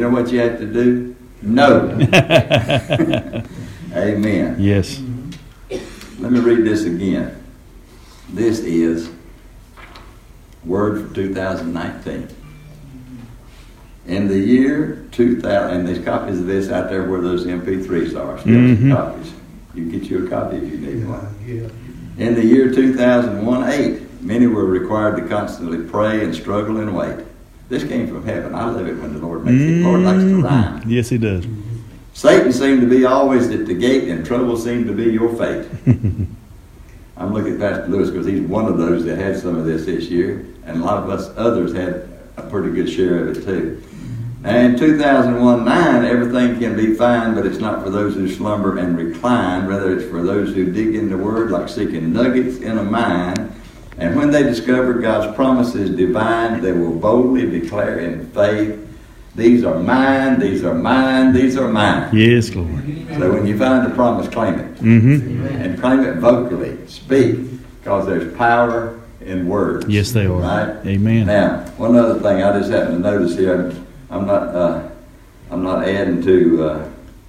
know what you have to do? No. Amen. Yes. Let me read this again. This is Word for 2019. In the year 2000, and there's copies of this out there where those MP3s are. Still copies. You can get you a copy if you need one. In the year 2001-8, many were required to constantly pray and struggle and wait. This came from heaven. I love it when the Lord makes it. The Lord likes to rhyme. Yes, He does. Satan seemed to be always at the gate, and trouble seemed to be your fate. I'm looking at Pastor Lewis because he's one of those that had some of this year, and a lot of us others had a pretty good share of it too. And in 2001-9, everything can be fine, but it's not for those who slumber and recline. Rather, it's for those who dig in the Word like seeking nuggets in a mine. And when they discover God's promises divine, they will boldly declare in faith, these are mine, these are mine, these are mine. Yes, Lord. So when you find a promise, claim it. And claim it vocally. Speak, because there's power in words. Yes, they are. Right? Amen. Now, one other thing I just happened to notice here, I'm not adding to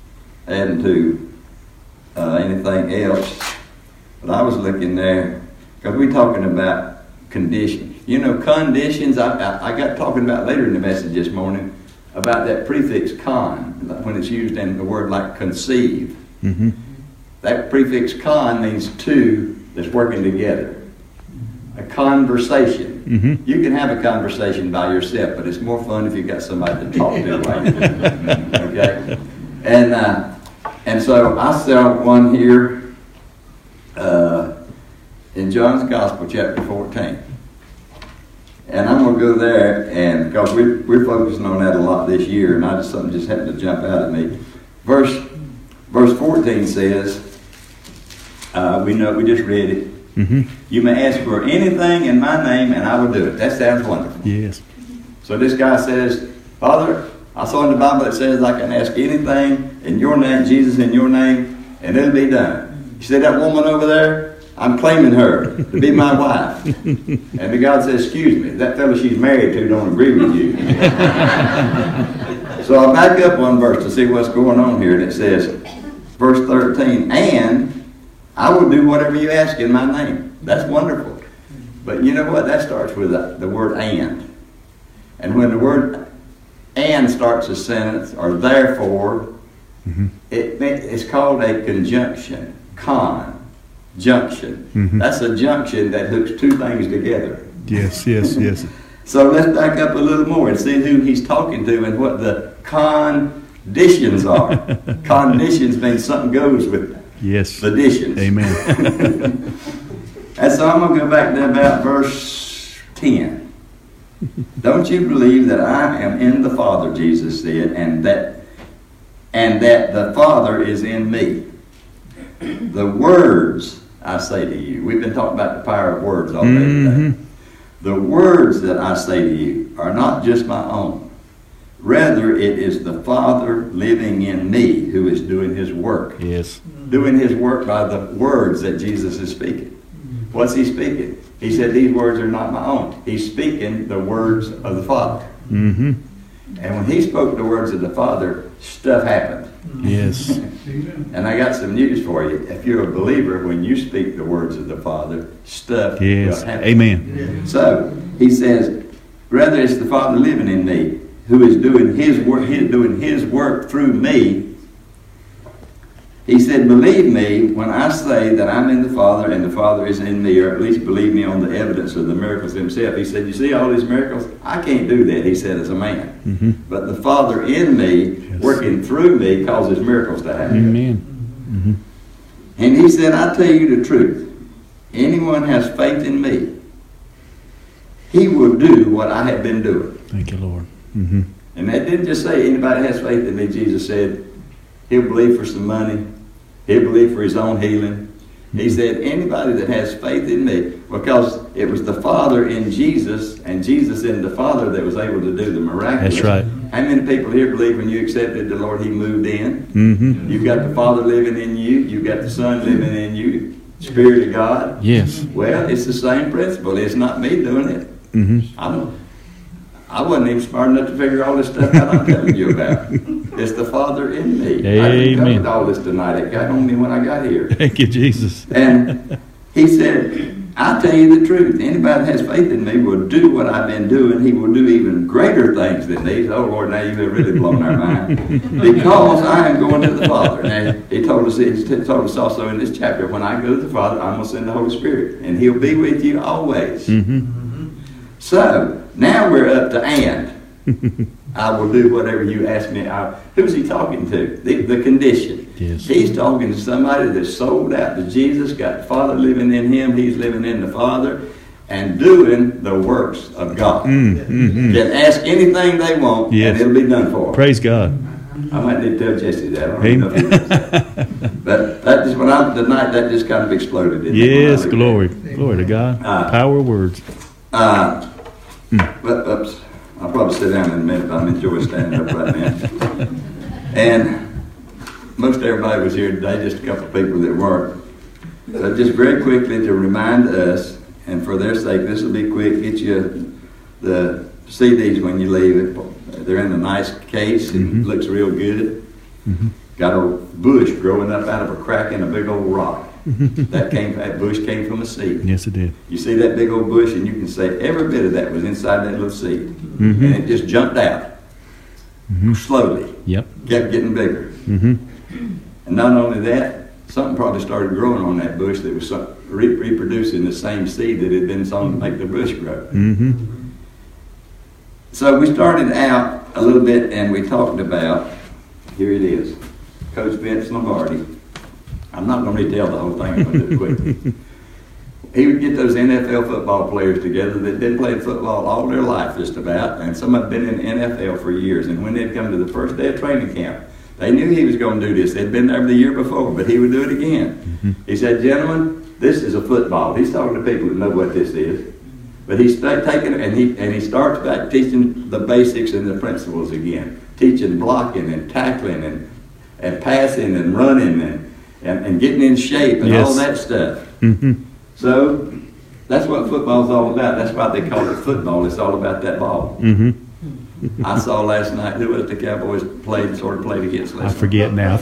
anything else, but I was looking there because we're talking about condition. You know, conditions. I got talking about later in the message this morning about that prefix con when it's used in the word like conceive. That prefix con means two that's working together. A conversation. You can have a conversation by yourself, but it's more fun if you've got somebody to talk to. Okay? And so I saw one here in John's Gospel, chapter 14. And I'm going to go there, and because we're focusing on that a lot this year, and something just happened to jump out at me. Verse 14 says, we just read it. You may ask for anything in my name, and I will do it. That sounds wonderful. Yes. So this guy says, Father, I saw in the Bible it says I can ask anything in your name, Jesus, in your name, and it'll be done. You see that woman over there? I'm claiming her to be my wife. And the God says, excuse me, that fellow she's married to don't agree with you. So I back up one verse to see what's going on here, and it says, verse 13, and I will do whatever you ask in my name. That's wonderful. But you know what? That starts with the word and. And when the word and starts a sentence, or therefore, it's called a conjunction. Junction. That's a junction that hooks two things together. Yes. So let's back up a little more and see who he's talking to and what the conditions are. Conditions means something goes with yes. Additions. Amen. And so I'm going to go back to about verse 10. Don't you believe that I am in the Father, Jesus said, and that the Father is in me? The words I say to you. We've been talking about the power of words all day today. The words that I say to you are not just my own. Rather, it is the Father living in me who is doing his work. Yes. Doing his work by the words that Jesus is speaking. What's he speaking? He said, these words are not my own. He's speaking the words of the Father. And when he spoke the words of the Father, stuff happened. Yes. And I got some news for you. If you're a believer, when you speak the words of the Father, stuff will happen. Amen. So, he says, rather it's the Father living in me who is doing his work. He's doing his work through me. He said, believe me when I say that I'm in the Father and the Father is in me, or at least believe me on the evidence of the miracles himself. He said, you see all these miracles? I can't do that, he said, as a man. But the Father in me, working through me, causes miracles to happen. Amen. And he said, I tell you the truth. Anyone has faith in me, he will do what I have been doing. Thank you, Lord. And that didn't just say anybody has faith in me. Jesus said, he'll believe for some money. He'll believe for his own healing. He said, anybody that has faith in me, because it was the Father in Jesus and Jesus in the Father that was able to do the miraculous. That's right. How many people here believe when you accepted the Lord, he moved in? You've got the Father living in you. You've got the Son living in you. Spirit of God. Yes. Well, it's the same principle. It's not me doing it. I wasn't even smart enough to figure all this stuff out I'm telling you about. It's the Father in me. Amen. I didn't come with all this tonight. It got on me when I got here. Thank you, Jesus. And he said, I tell you the truth. Anybody that has faith in me will do what I've been doing. He will do even greater things than these. Oh, Lord, now you've really blown our mind. Because I am going to the Father. And he told us also in this chapter, when I go to the Father, I'm going to send the Holy Spirit. And he'll be with you always. So, now we're up to and. I will do whatever you ask me. Who's he talking to? The condition. Yes. He's talking to somebody that's sold out to Jesus, got the Father living in him, he's living in the Father, and doing the works of God. Can ask anything they want, and it'll be done for them. Praise God. I might need to tell Jesse that. I don't know if he knows that. But that just, tonight, that just kind of exploded. Yes, glory. Glory to God. Power of words. Oops. I'll probably sit down in a minute. I'm enjoying standing up right now. And most everybody was here today, just a couple of people that weren't. So just very quickly to remind us, and for their sake, this will be quick, get you the CDs when you leave. They're in a nice case and looks real good. Got a bush growing up out of a crack in a big old rock. That bush came from a seed. Yes, it did. You see that big old bush, and you can say every bit of that was inside that little seed. And it just jumped out slowly. Yep. Kept getting bigger. And not only that, something probably started growing on that bush that was reproducing the same seed that had been sown to make the bush grow. So we started out a little bit, and we talked about, here it is, Coach Vince Lombardi. I'm not going to retell the whole thing, I'm going to do it quickly. He would get those NFL football players together that had been playing football all their life just about, and some had been in the NFL for years, and when they'd come to the first day of training camp, they knew he was going to do this. They'd been there the year before, but he would do it again. He said, gentlemen, this is a football. He's talking to people that know what this is. But he's taking it, and he starts back teaching the basics and the principles again, teaching blocking and tackling and passing and running and getting in shape and all that stuff. So that's what football's all about. That's why they call it football. It's all about that ball. I saw last night, who was the Cowboys played against last night? I forget now.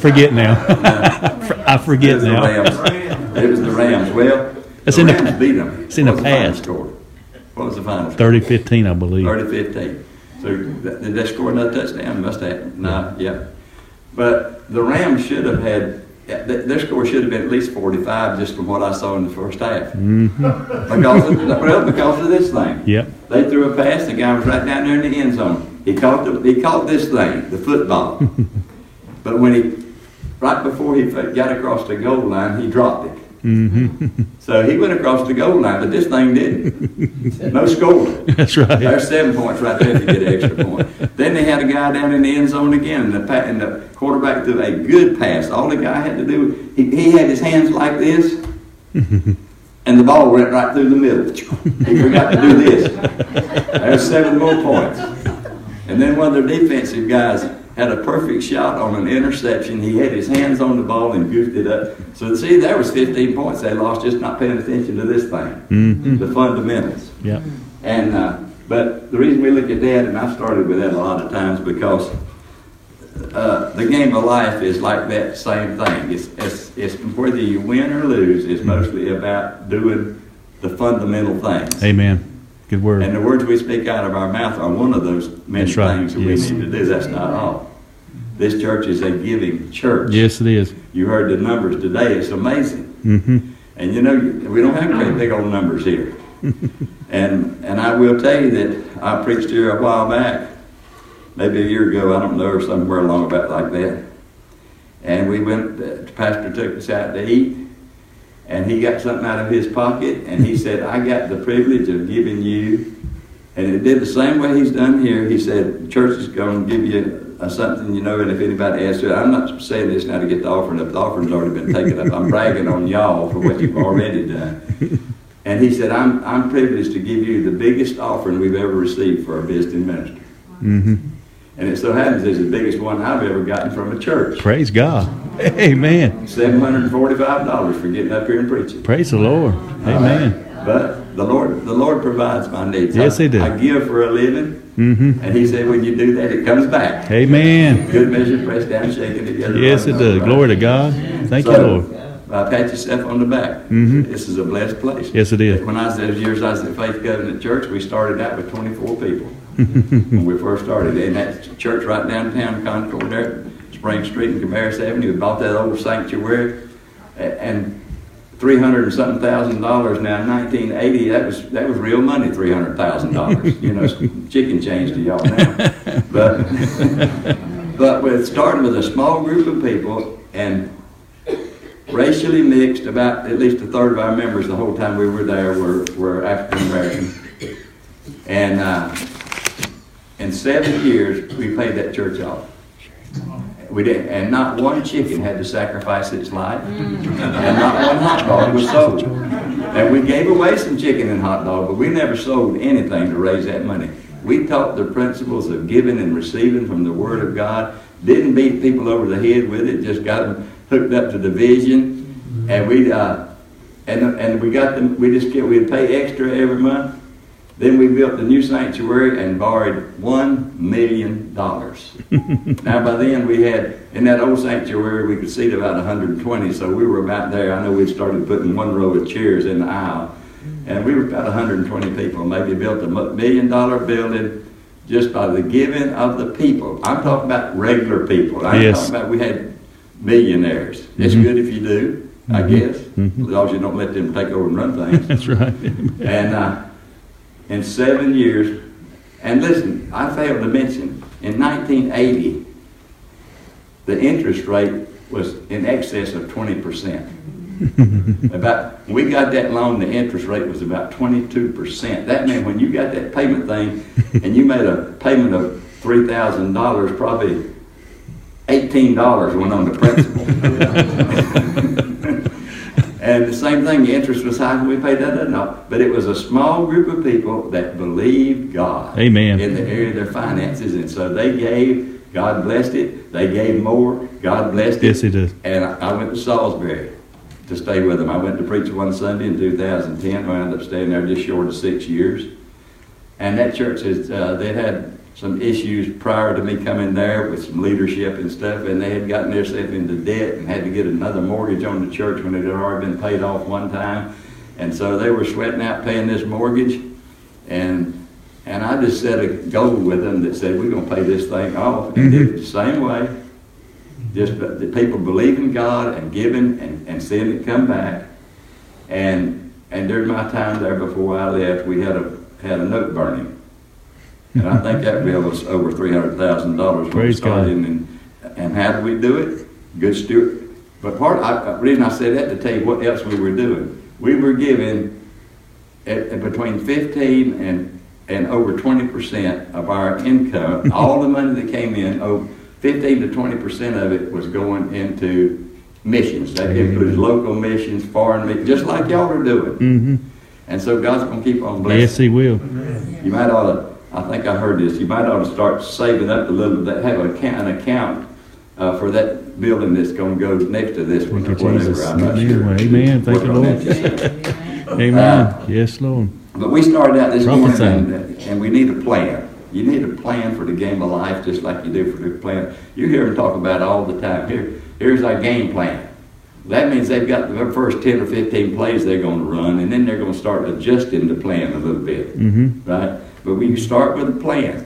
I forget now. It was the Rams. Well, the Rams beat them. It's in the past. What was the final score? 30-15, I believe. 30-15. So did they score another touchdown? Must have. No, yeah. But the Rams should have had, their score should have been at least 45 just from what I saw in the first half. Because of this thing. Yep. They threw a pass, the guy was right down there in the end zone. He caught this thing, the football. But right before he got across the goal line, he dropped it. So he went across the goal line, but this thing didn't. No score. That's right. There's 7 points right there if you get an extra point. Then they had a guy down in the end zone again, and the quarterback threw a good pass. All the guy had to do, he had his hands like this, and the ball went right through the middle. He forgot to do this. There's 7 more points. And then one of their defensive guys had a perfect shot on an interception. He had his hands on the ball and goofed it up. So see, there was 15 points they lost just not paying attention to this thing, the fundamentals. Yeah. And but the reason we look at that, and I've started with that a lot of times, because the game of life is like that same thing. It's whether you win or lose, it's mostly about doing the fundamental things. Amen. Good word. And the words we speak out of our mouth are one of those many things that we need to do. That's not all. This church is a giving church. Yes, it is. You heard the numbers today. It's amazing. And you know, we don't have great big old numbers here. and I will tell you that I preached here a while back, maybe a year ago, I don't know, or somewhere along about like that. And we went, the pastor took us out to eat, and he got something out of his pocket, and he said, I got the privilege of giving you, and it did the same way he's done here. He said, the church is going to give you something, you know, and if anybody asks you, I'm not saying this now to get the offering up. The offering's already been taken up. I'm bragging on y'all for what you've already done. And he said, I'm privileged to give you the biggest offering we've ever received for a visiting minister. And it so happens it's the biggest one I've ever gotten from a church. Praise God. Amen. $745 for getting up here and preaching. Praise the Lord. Amen. But the Lord provides my needs. Yes, He does. I give for a living. Mm-hmm. And he said, when you do that, it comes back. Amen. Good measure, pressed down, shaken together. Yes, it does. Glory to God. Thank you, Lord. Pat yourself on the back. Mhm. This is a blessed place. Yes, it is. When I was those years, I was at Faith Covenant Church. We started out with 24 people when we first started. And that church right downtown Concord there, Spring Street and Cabarrus Avenue. We bought that old sanctuary, and $300 and something thousand now. In 1980, that was real money. $300,000. You know, chicken change to y'all now. But we started with a small group of people and racially mixed. About at least a third of our members the whole time we were there were African American. And in 7 years, we paid that church off. We did, and not one chicken had to sacrifice its life, and not one hot dog was sold. And we gave away some chicken and hot dog, but we never sold anything to raise that money. We taught the principles of giving and receiving from the Word of God. Didn't beat people over the head with it. Just got them hooked up to the vision, and we got them. We'd pay extra every month. Then we built the new sanctuary and borrowed $1 million. Now by then we had, in that old sanctuary, we could seat about 120, so we were about there. I know we'd started putting one row of chairs in the aisle, and we were about 120 people. Maybe built a $1 million building just by the giving of the people. I'm talking about regular people. I'm talking about, we had millionaires. It's good if you do, I guess, as long as you don't let them take over and run things. That's right. And in 7 years, and listen, I failed to mention, in 1980, the interest rate was in excess of 20%. When we got that loan, the interest rate was about 22%. That meant when you got that payment thing, and you made a payment of $3,000, probably $18 went on the principal. And the same thing, the interest was high when we paid that off. But it was a small group of people that believed God. Amen. In the area of their finances. And so they gave, God blessed it. They gave more, God blessed it. Yes, He does. And I went to Salisbury to stay with them. I went to preach one Sunday in 2010. I ended up staying there just short of 6 years. And that church, they had some issues prior to me coming there with some leadership and stuff, and they had gotten themselves into debt and had to get another mortgage on the church when it had already been paid off one time. And so they were sweating out paying this mortgage, and I just set a goal with them that said, we're going to pay this thing off, and did it the same way. Just the people believe in God and giving and seeing it come back. And during my time there before I left, we had a note burning. And I think that bill was over $300,000 when we started. And how did we do it? Good steward. But the reason I said that to tell you what else we were doing. We were giving between 15 and over 20% of our income. All the money that came in, 15 to 20% of it was going into missions. That includes local missions, foreign missions, just like y'all are doing. Mm-hmm. And so God's going to keep on blessing. Yes, He will. You might ought to, I think I heard this, you might ought to start saving up a little bit, have an account for that building that's going to go next to this one or whatever. I'm not sure. Amen. Thank you, Lord. Amen. Yes, Lord. But we started out this morning, and we need a plan. You need a plan for the game of life, just like you do for the plan. You hear them talk about it all the time. Here's our game plan. That means they've got the first 10 or 15 plays they're going to run, and then they're going to start adjusting the plan a little bit, right? But we start with a plan,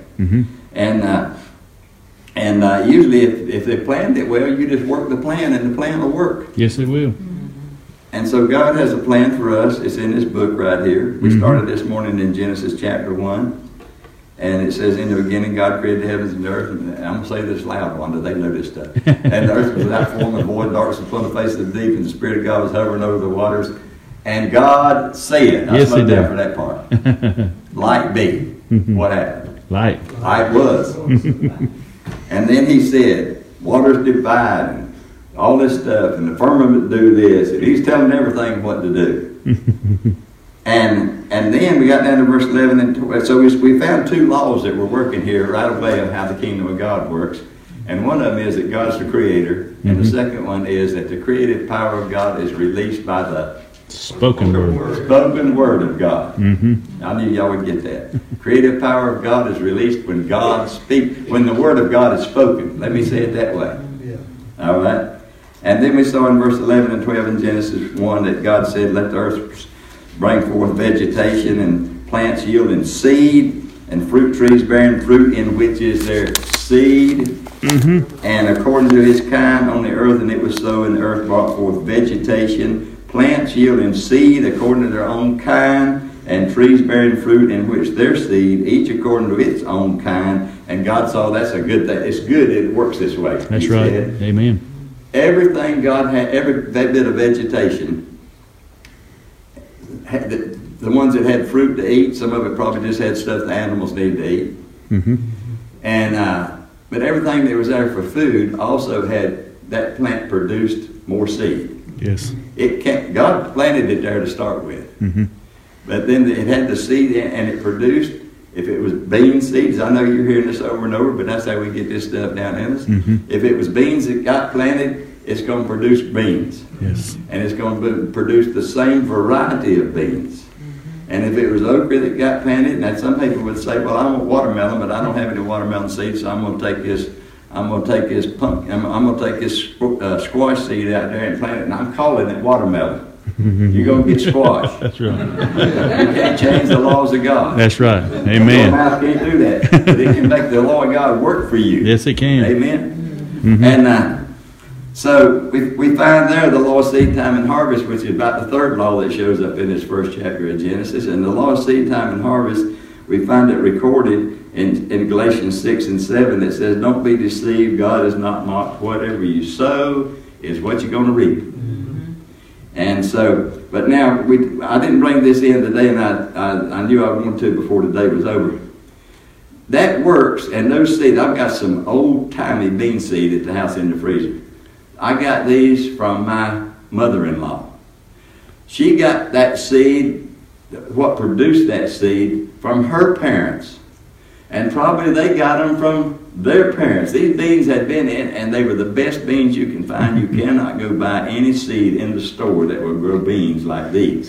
and usually if they planned it well, you just work the plan, and the plan will work. Yes, it will. And so God has a plan for us. It's in this book right here. We started this morning in Genesis chapter 1. And it says, in the beginning, God created the heavens and the earth. And I'm going to say this loud one, that they know this stuff. And the earth was without form and void, darkness upon the face of the deep, and the Spirit of God was hovering over the waters. And God said, I slow down for that part, light be. What happened? Light. Light was. And then He said, waters divide, and all this stuff, and the firmament do this. And He's telling everything what to do. And then we got down to verse 11 and 12. So we found two laws that were working here right away of how the kingdom of God works. And one of them is that God's the creator. And the second one is that the creative power of God is released by the Spoken word. Spoken word of God. Mm-hmm. I knew y'all would get that. Creative power of God is released when God speaks, when the word of God is spoken. Let me say it that way. Yeah. All right. And then we saw in verse 11 and 12 in Genesis 1 that God said, let the earth bring forth vegetation and plants yielding seed and fruit trees bearing fruit in which is their seed. Mm-hmm. And according to his kind on the earth, and it was so, and the earth brought forth vegetation, plants yielding seed according to their own kind, and trees bearing fruit in which their seed, each according to its own kind. And God saw that's a good thing. It's good it works this way. That's right. Said. Amen. Everything God had, that bit of vegetation, the ones that had fruit to eat, some of it probably just had stuff the animals needed to eat. Mm-hmm. And but everything that was there for food also had, that plant produced more seed. Yes. God planted it there to start with. Mm-hmm. But then it had the seed and it produced, if it was bean seeds, I know you're hearing this over and over, but that's how we get this stuff down in us. Mm-hmm. If it was beans that got planted, it's going to produce beans. Yes. And it's going to produce the same variety of beans. Mm-hmm. And if it was okra that got planted, and some people would say, well, I want watermelon, but I don't have any watermelon seeds, so I'm going to take this squash seed out there and plant it, and I'm calling it watermelon. You're going to get squash. That's right. You can't change the laws of God. That's right. Amen. Your mouth can't do that. But it can make the law of God work for you. Yes, it can. Amen. Mm-hmm. And so we find there the law of seed time and harvest, which is about the third law that shows up in this first chapter of Genesis. And the law of seed time and harvest, we find it recorded in Galatians 6 and 7 that says, don't be deceived, God is not mocked. Whatever you sow is what you're going to reap. Mm-hmm. And so, but now, I didn't bring this in today, and I knew I wanted to before the day was over. That works, and those seeds, I've got some old-timey bean seed at the house in the freezer. I got these from my mother-in-law. She got that seed, what produced that seed, from her parents. And probably they got them from their parents. These beans had been in, and they were the best beans you can find. You cannot go buy any seed in the store that will grow beans like these.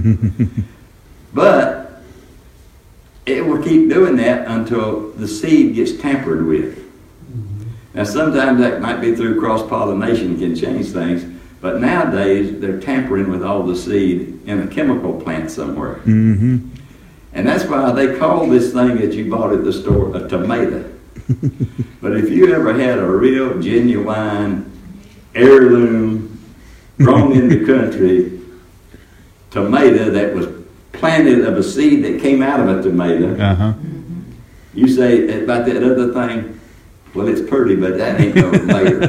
But it will keep doing that until the seed gets tampered with. Now, sometimes that might be through cross-pollination can change things, but nowadays they're tampering with all the seed in a chemical plant somewhere. Mm-hmm. And that's why they call this thing that you bought at the store a tomato. But if you ever had a real genuine heirloom, grown in the country tomato that was planted of a seed that came out of a tomato, you say about that other thing, well, it's pretty, but that ain't no tomato.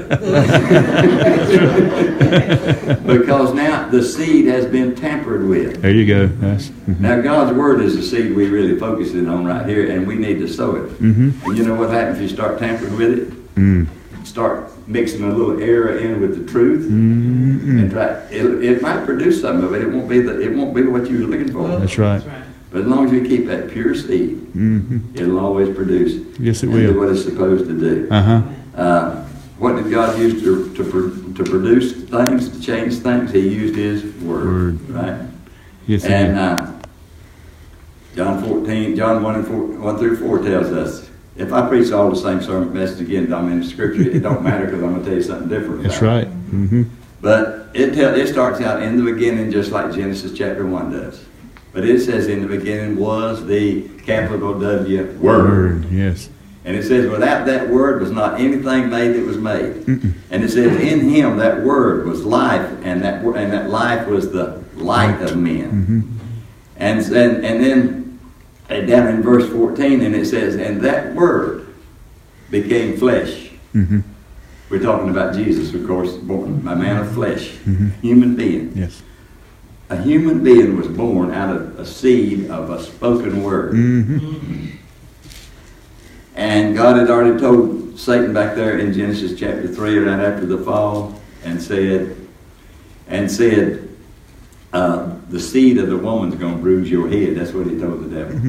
Because now the seed has been tampered with. There you go. Now God's word is the seed we really focusing on right here, and we need to sow it. Mm-hmm. And you know what happens if you start tampering with it? Mm. Start mixing a little error in with the truth, and try. It might produce some of it. It won't be what you were looking for. That's right. But as long as we keep that pure seed, it'll always produce. Yes, it will. Do what it's supposed to do. What did God use to produce things, to change things? He used His Word. Right? Yes, and John 1 and 1 through 4 tells us, if I preach all the same sermon message again, I'm in the Scripture, it don't matter because I'm going to tell you something different. That's right. Mm-hmm. But it starts out in the beginning just like Genesis chapter 1 does. But it says in the beginning was the capital W Word. Yes. And it says without that Word was not anything made that was made. Mm-mm. And it says in Him that Word was life, and that life was the light of men. Mm-hmm. And then down in verse 14, and it says, and that Word became flesh. Mm-hmm. We're talking about Jesus, of course, born a man of flesh, human being. Yes. A human being was born out of a seed of a spoken word. Mm-hmm. And God had already told Satan back there in Genesis chapter 3, right after the fall, and said, the seed of the woman's going to bruise your head. That's what he told the devil.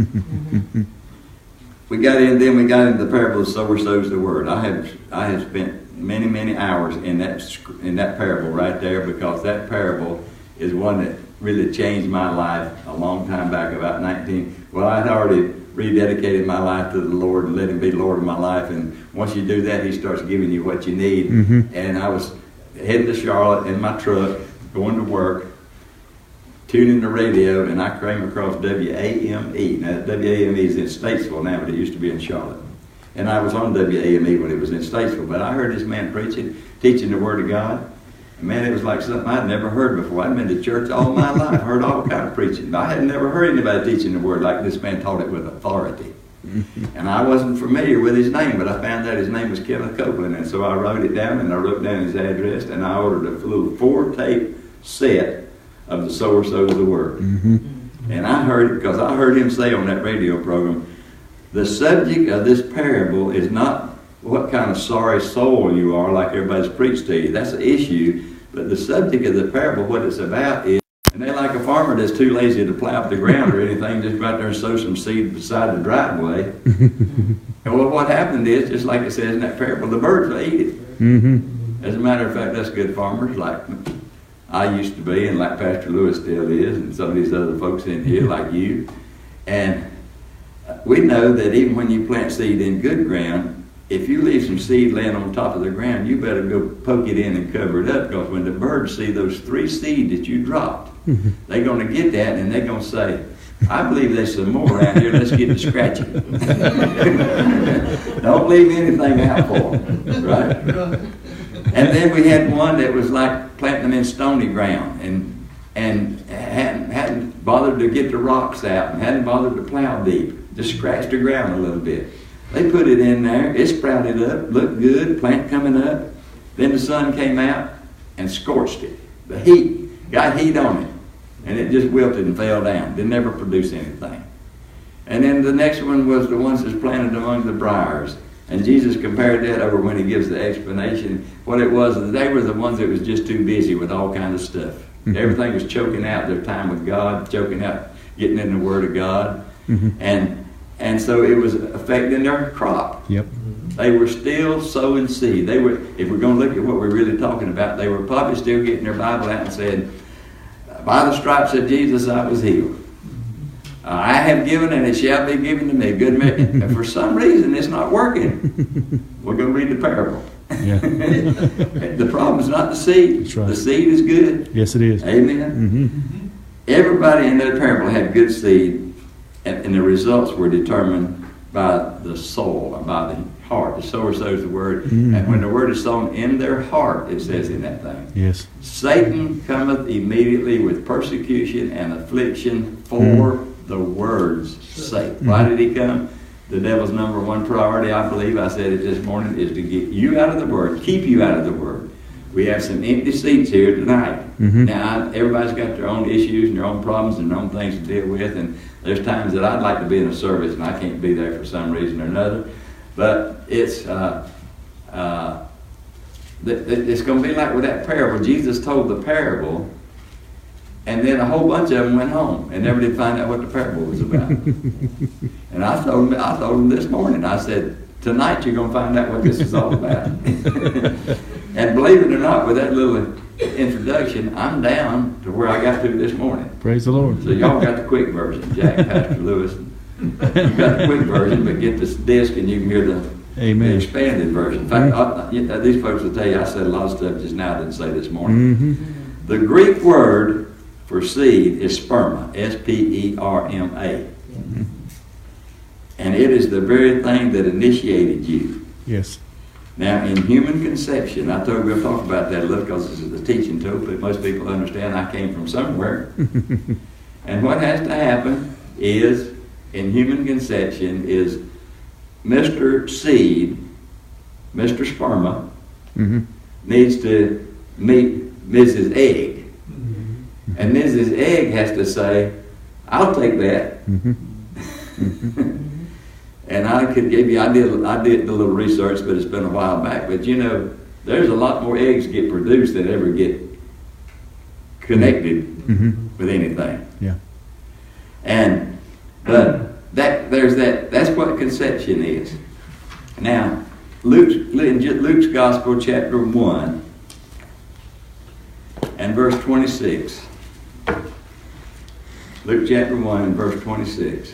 We got into the parable of sower sows the word. I have spent many hours in that parable right there, because that parable is one that really changed my life a long time back, about 19. Well, I'd already rededicated my life to the Lord and let Him be Lord of my life. And once you do that, He starts giving you what you need. And I was heading to Charlotte in my truck, going to work, tuning the radio, and I came across WAME. Now, WAME is in Statesville now, but it used to be in Charlotte. And I was on WAME when it was in Statesville. But I heard this man preaching, teaching the Word of God. And man, it was like something I'd never heard before. I'd been to church all my life, heard all kind of preaching. But I had never heard anybody teaching the Word like this man taught it with authority. And I wasn't familiar with his name, but I found out his name was Kenneth Copeland. And so I wrote it down, and I wrote down his address, and I ordered a little 4-tape set of the Sower Sows the Word. And I heard it because I heard him say on that radio program, the subject of this parable is not what kind of sorry soul you are like everybody's preached to you. That's the issue. But the subject of the parable, what it's about is, and they're like a farmer that's too lazy to plow up the ground or anything, just go out there and sow some seed beside the driveway. And well, what happened is, just like it says in that parable, the birds will eat it. As a matter of fact, that's good farmers like I used to be, and like Pastor Lewis still is, and some of these other folks in here like you. And we know that even when you plant seed in good ground, if you leave some seed laying on top of the ground, you better go poke it in and cover it up, because when the birds see those 3 seeds that you dropped, they're going to get that and they're going to say, I believe there's some more around here, let's get to scratching. Don't leave anything out for them, right? And then we had one that was like planting them in stony ground and hadn't bothered to get the rocks out and hadn't bothered to plow deep, just scratched the ground a little bit. They put it in there, it sprouted up, looked good, plant coming up. Then the sun came out and scorched it. The heat, got heat on it, and it just wilted and fell down. Didn't ever produce anything. And then the next one was the ones that's planted among the briars. And Jesus compared that over when He gives the explanation. What it was, they were the ones that was just too busy with all kinds of stuff. Everything was choking out their time with God, choking out getting in the Word of God. And so it was affecting their crop. They were still sowing seed. They were, if we're going to look at what we're really talking about, they were probably still getting their Bible out and saying, by the stripes of Jesus I was healed. I have given and it shall be given to me. Good man. And for some reason it's not working. We're going to read the parable. The problem is not the seed. That's right. The seed is good. Yes, it is. Amen. Everybody in that parable had good seed. And the results were determined by the soul, or by the heart. The sower sows the Word. And when the Word is sown in their heart, it says in that thing. Yes. Satan cometh immediately with persecution and affliction for the Word's sake. Why did he come? The devil's number one priority, I believe, I said it this morning, is to get you out of the Word, keep you out of the Word. We have some empty seats here tonight. Now, everybody's got their own issues and their own problems and their own things to deal with, and there's times that I'd like to be in a service and I can't be there for some reason or another. But it's going to be like with that parable. Jesus told the parable, and then a whole bunch of them went home and never did find out what the parable was about. And I told them this morning, I said, tonight you're going to find out what this is all about. And believe it or not, with that little introduction, I'm down to where I got to this morning. Praise the Lord. So y'all got the quick version, Jack, Pastor Lewis. You got the quick version, but get this disc and you can hear the expanded version. In fact, these folks will tell you I said a lot of stuff just now I didn't say this morning. The Greek word for seed is sperma, S-P-E-R-M-A. And it is the very thing that initiated you. Yes. Now, in human conception, I told you we'll talk about that a little because this is the teaching tool, but most people understand I came from somewhere. And what has to happen is, in human conception, is Mr. Seed, Mr. Sperma, needs to meet Mrs. Egg. And Mrs. Egg has to say, I'll take that. And I could give you, I did a little research, but it's been a while back. But you know, there's a lot more eggs get produced than ever get connected with anything. Yeah. And that's what conception is. Now, Luke's Gospel, chapter 1, and verse 26. Luke chapter 1 and verse 26.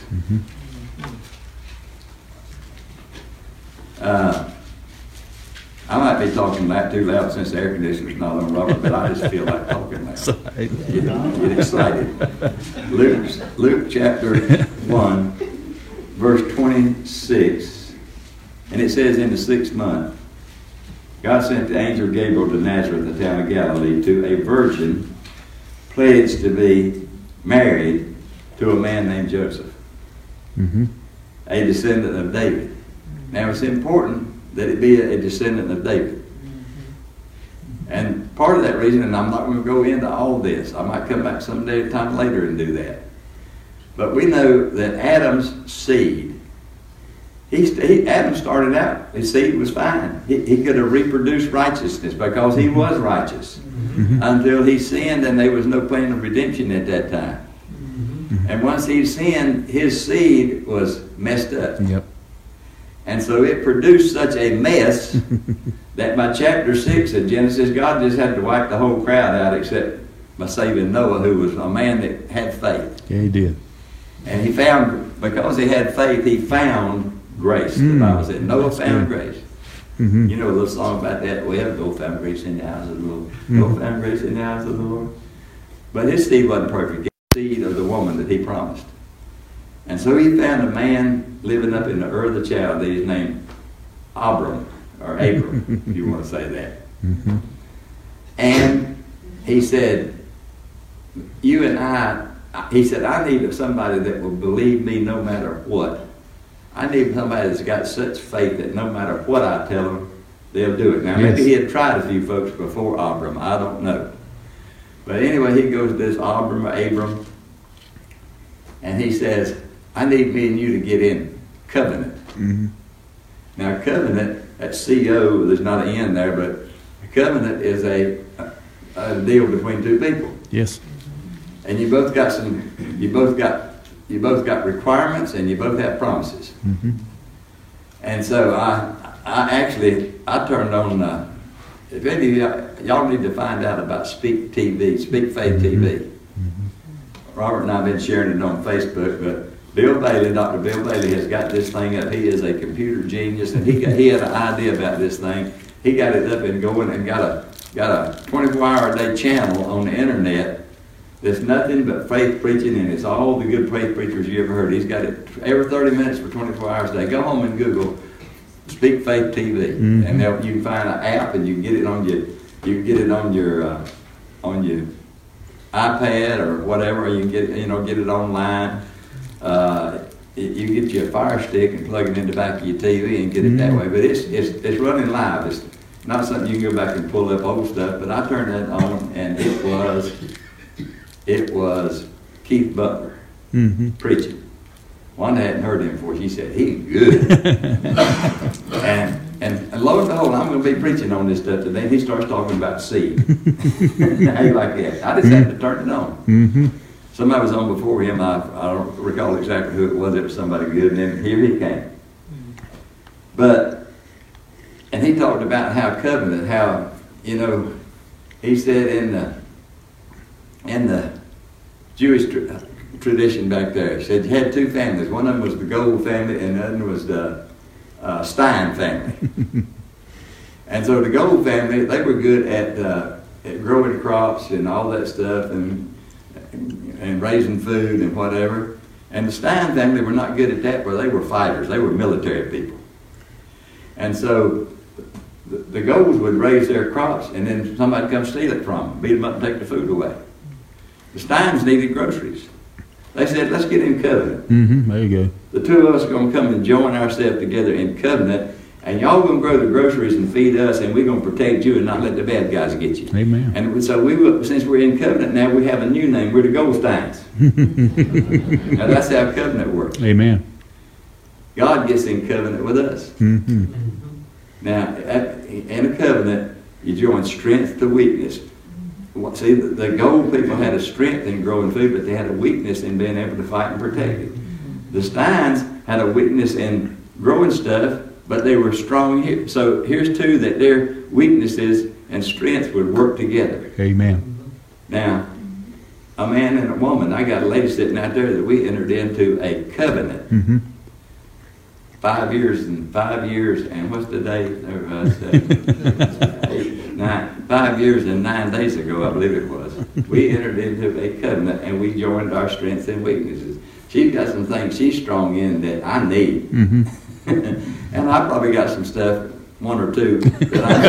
I might be talking too loud since the air conditioner's not on, Robert, but I just feel like talking loud. Get excited. Luke chapter 1, verse 26. And it says, in the 6th month, God sent the angel Gabriel to Nazareth, the town of Galilee, to a virgin pledged to be married to a man named Joseph, a descendant of David. Now it's important that it be a descendant of David. And part of that reason, and I'm not going to go into all this, I might come back time later and do that. But we know that Adam's seed, Adam started out, his seed was fine. He could have reproduced righteousness because he was righteous until he sinned, and there was no plan of redemption at that time. And once he sinned, his seed was messed up. Yep. And so it produced such a mess that by chapter 6 of Genesis, God just had to wipe the whole crowd out except by saving Noah, who was a man that had faith. Yeah, he did. And he found, because he had faith, he found grace. The Bible said Noah found grace. You know a little song about that. We have Noah found grace in the eyes of the Lord. Noah found grace in the eyes of the Lord. But his seed wasn't perfect. He was the seed of the woman that he promised. And so he found a man living up in the Ur of the Chaldees named Abram, or Abram, if you want to say that. And he said, you and he said, I need somebody that will believe me no matter what. I need somebody that's got such faith that no matter what I tell them, they'll do it. Now, maybe he had tried a few folks before Abram. I don't know. But anyway, he goes to this Abram, and he says, I need me and you to get in covenant. Now, covenant, that's C-O, there's not an N there, but a covenant is a deal between two people. Yes. And you both got requirements, and you both have promises. And so I turned on, if any of y'all need to find out about Speak TV, Speak Faith TV. Robert and I have been sharing it on Facebook, but Bill Bailey, Dr. Bill Bailey, has got this thing up. He is a computer genius, and he had an idea about this thing. He got it up and going, and got a 24-hour-a-day channel on the internet that's nothing but faith preaching, and it's all the good faith preachers you ever heard. He's got it every 30 minutes for 24 hours a day. Go home and Google Speak Faith TV, and you can find an app, and you can get it on your iPad or whatever. Or you can get it online. You get your Fire Stick and plug it in the back of your TV and get it that way. But it's running live. It's not something you can go back and pull up old stuff. But I turned that on, and it was Keith Butler preaching. One hadn't heard him before. She said, he's good. and lo and behold, I'm going to be preaching on this stuff today. And he starts talking about seed. How you like that? I just had to turn it on. Somebody was on before him. I don't recall exactly who it was. It was somebody good. And then here he came. And he talked about how covenant, how, he said in the Jewish tradition back there, he said you had two families. One of them was the Gold family, and the other was the Stein family. And so the Gold family, they were good at growing crops and all that stuff, and raising food and whatever. And the Stein family were not good at that, where they were fighters. They were military people. And so the Golds would raise their crops, and then somebody would come steal it from them, beat them up and take the food away. The Steins needed groceries. They said, let's get in covenant. There you go. The two of us are going to come and join ourselves together in covenant, and y'all going to grow the groceries and feed us, and we're going to protect you and not let the bad guys get you. Amen. And so since we're in covenant now, we have a new name. We're the Goldsteins. Now that's how covenant works. Amen. God gets in covenant with us. Now, in a covenant, you join strength to weakness. See, the Gold people had a strength in growing food, but they had a weakness in being able to fight and protect it. The Steins had a weakness in growing stuff, but they were strong here. So here's two that their weaknesses and strengths would work together. Amen. Now, a man and a woman. I got a lady sitting out there that we entered into a covenant. Mm-hmm. 5 years and 5 years, and what's the day? 5 years and 9 days ago, I believe it was. We entered into a covenant, and we joined our strengths and weaknesses. She's got some things she's strong in that I need. Mm-hmm. And I probably got some stuff, one or two, that I'm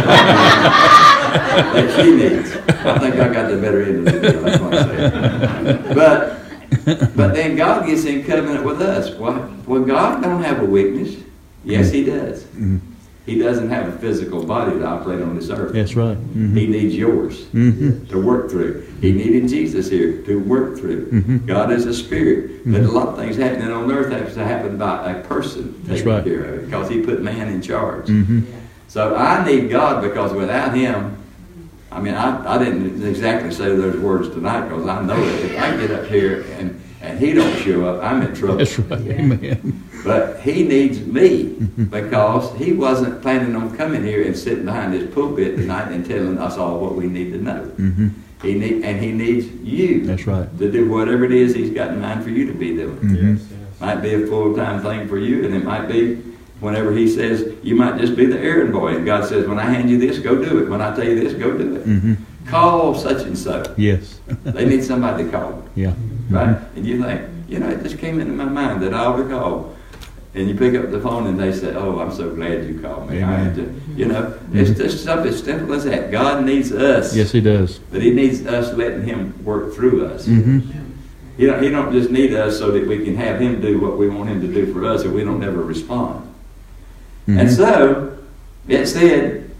strong in that she needs. I think I got the better end of the deal, that's what I'm saying. But then God gets in covenant with us. Well, God don't have a weakness. Yes, He does. Mm-hmm. He doesn't have a physical body to operate on this earth. That's right. Mm-hmm. He needs yours Mm-hmm. to work through. He needed Jesus here to work through. Mm-hmm. God is a spirit. But a lot of things happening on earth have to happen by a person That's taking right. care of it, because He put man in charge. Mm-hmm. So I need God, because without Him, I mean, I didn't exactly say those words tonight, because I know that if I get up here and He don't show up, I'm in trouble. That's right. Amen. But He needs me, because He wasn't planning on coming here and sitting behind this pulpit tonight and telling us all what we need to know. Mm-hmm. He needs you. That's right. To do whatever it is He's got in mind for you to be doing. Mm-hmm. Might be a full-time thing for you, and it might be whenever He says, you might just be the errand boy, and God says, when I hand you this, go do it. When I tell you this, go do it. Mm-hmm. Call such and so. Yes. They need somebody to call, Yeah. right? And you think, it just came into my mind that I ought to call. And you pick up the phone and they say, oh, I'm so glad you called me. I had to, it's just something as simple as that. God needs us. Yes, He does. But He needs us letting Him work through us. Mm-hmm. He don't just need us so that we can have Him do what we want Him to do for us, and we don't ever respond. Mm-hmm. And so, it said,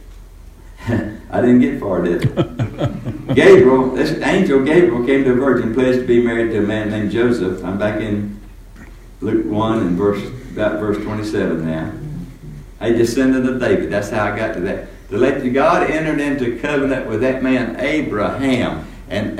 I didn't get far, did I? This angel Gabriel came to a virgin pledged to be married to a man named Joseph. I'm back in Luke 1 and about verse 27 now. A descendant of David. That's how I got to that. God entered into covenant with that man Abraham. And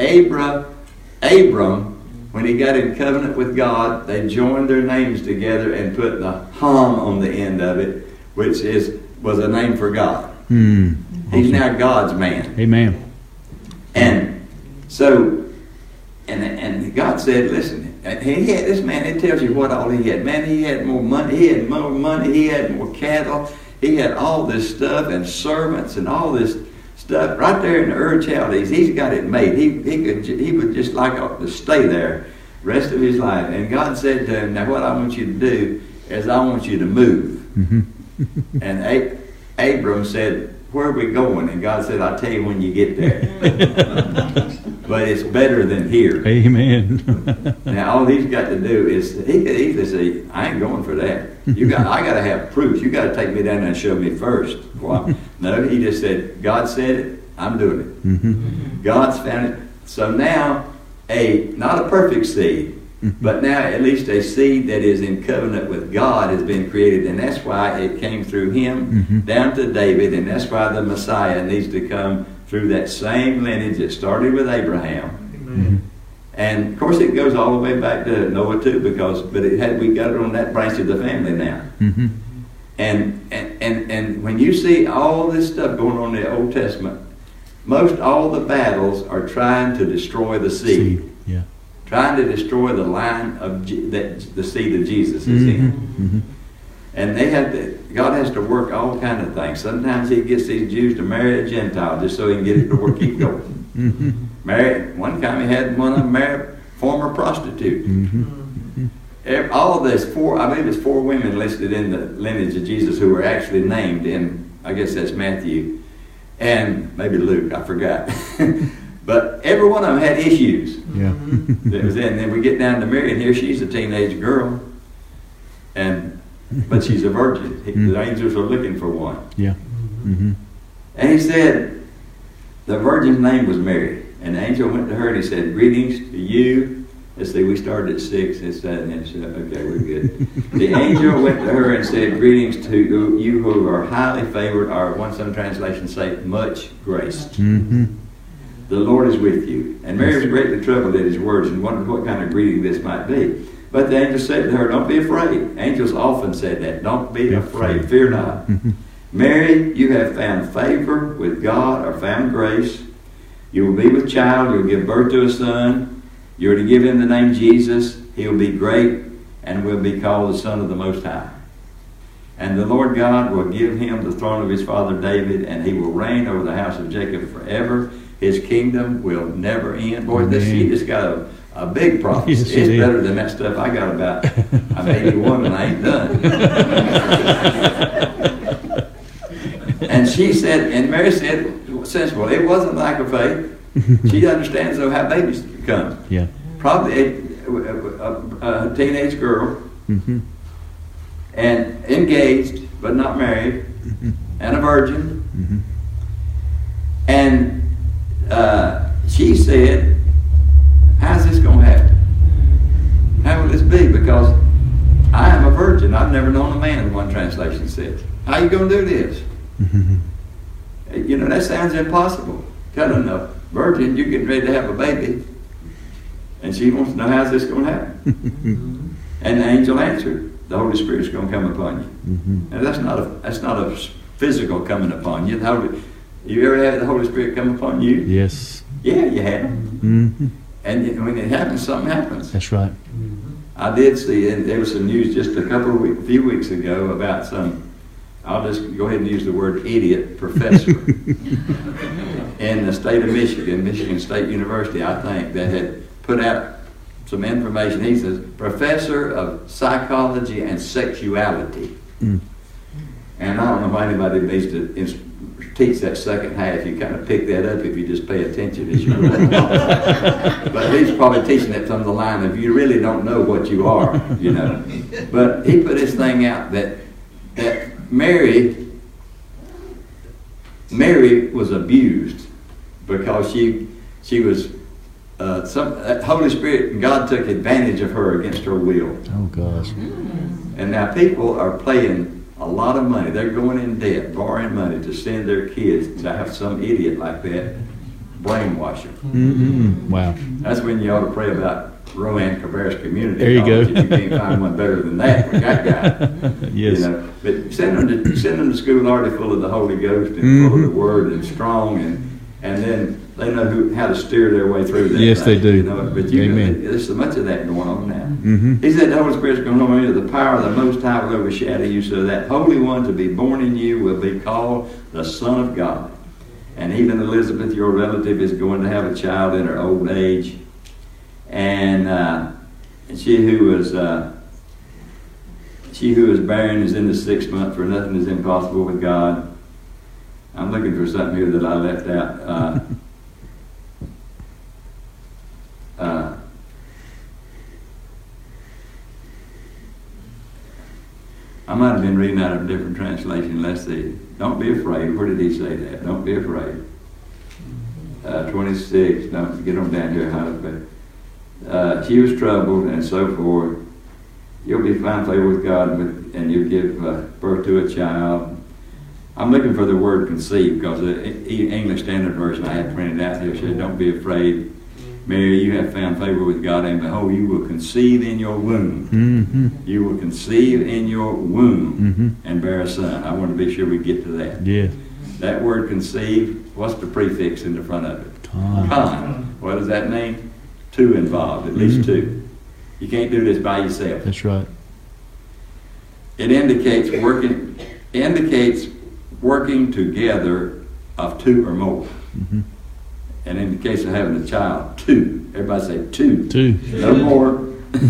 Abram, when he got in covenant with God, they joined their names together and put the Ham on the end of it, which was a name for God. He's now God's man. Amen. And so, and God said, listen, he had this man, it tells you what all he had. Man, he had more money, he had more cattle, he had all this stuff and servants and all this stuff right there in the Ur Chaldees. He's got it made. He would just like to stay there the rest of his life. And God said to him, now what I want you to do is I want you to move. Mm-hmm. And Abram said, where are we going? And God said, I'll tell you when you get there. But it's better than here. Amen. Now all he's got to do is, he could easily say, I ain't going for that. I got to have proof. You got to take me down there and show me first. Well, no, he just said, God said it, I'm doing it. Mm-hmm. God's found it. So now, not a perfect seed, but now at least a seed that is in covenant with God has been created, and that's why it came through him down to David, and that's why the Messiah needs to come through that same lineage that started with Abraham. Amen. And of course it goes all the way back to Noah too, we got it on that branch of the family now. Mm-hmm. And when you see all this stuff going on in the Old Testament, most all the battles are trying to destroy the seed. Yeah. Trying to destroy the line of that the seed of Jesus is in. Mm-hmm. And God has to work all kind of things. Sometimes he gets these Jews to marry a Gentile just so he can get it to work, keep going. One time he had one of them marry a former prostitute. All of this, I believe there's 4 women listed in the lineage of Jesus who were actually named in, I guess that's Matthew, and maybe Luke, I forgot. But every one of them had issues. Yeah. That was it. And then we get down to Mary, and here she's a teenage girl, but she's a virgin. The angels are looking for one. Yeah. Mm-hmm. And he said, the virgin's name was Mary. And the angel went to her and he said, greetings to you. Let's see, we started at 6. Okay, we're good. The angel went to her and said, greetings to you who are highly favored, or some translations say, much graced. Mm-hmm. The Lord is with you. And Mary was greatly troubled at his words and wondered what kind of greeting this might be. But the angel said to her, don't be afraid. Angels often said that. Don't be afraid. Fear not. Mary, you have found favor with God, or found grace. You will be with child. You will give birth to a son, You're to give him the name Jesus. He'll be great and will be called the Son of the Most High. And the Lord God will give him the throne of his father David, and he will reign over the house of Jacob forever. His kingdom will never end. Boy, this she just got a big prophecy. Yes, it's better than that stuff I got about. I'm 81 and I ain't done. And she said, and Mary said, sensible, it wasn't lack of faith. She understands, though, how babies come. Yeah. Probably a teenage girl, and engaged, but not married, and a virgin. And she said, how's this going to happen? How will this be? Because I am a virgin. I've never known a man, one translation says. How are you going to do this? You know, that sounds impossible. Telling a virgin you're getting ready to have a baby, and she wants to know how's this going to happen. And the angel answered, the Holy Spirit's going to come upon you. And that's not a physical coming upon you. You ever had the Holy Spirit come upon you? Yes. Yeah, you have. And when it happens, something happens. That's right. I did see, and there was some news just a few weeks ago about some, I'll just go ahead and use the word idiot, professor in the state of Michigan, Michigan State University, I think, that had put out some information. He says, professor of psychology and sexuality. And I don't know why anybody needs to teach that second half. You kind of pick that up if you just pay attention as you go along. But he's probably teaching it from the line of you really don't know what you are, you know. But he put this thing out that Mary was abused because she was Holy Spirit and God took advantage of her against her will. Oh gosh. And now people are paying a lot of money. They're going in debt, borrowing money to send their kids to have some idiot like that brainwash them. Wow. That's when you ought to pray about Rowan Cabarrus Community There you College. go. If you can't find one better than that, with that guy. Yes. You know, but send them to school already full of the Holy Ghost and full of the Word and strong, and then they know how to steer their way through that. Yes, thing, they do. You know? But Amen. there's so much of that going on now. He said the Holy Spirit's going to come on you. The power of the Most High will overshadow you, so that Holy One to be born in you will be called the Son of God. And even Elizabeth, your relative, is going to have a child in her old age. And she who is barren is in the 6th month, for nothing is impossible with God. I'm looking for something here that I left out. I might have been reading out of a different translation. Let's see. Don't be afraid. Where did he say that? Don't be afraid. 26. Don't get on down here. She was troubled and so forth. You'll be find favor with God, and you'll give birth to a child. I'm looking for the word conceive, because the English Standard Version I had printed out here said, don't be afraid, Mary, you have found favor with God, and behold, you will conceive in your womb. You will conceive in your womb and bear a son. I want to be sure we get to that. Yeah. That word conceive, what's the prefix in the front of it? Con. What does that mean? Two involved, at least two. You can't do this by yourself. That's right. It indicates working together of two or more. And in the case of having a child, two. Everybody say two. Two. No more.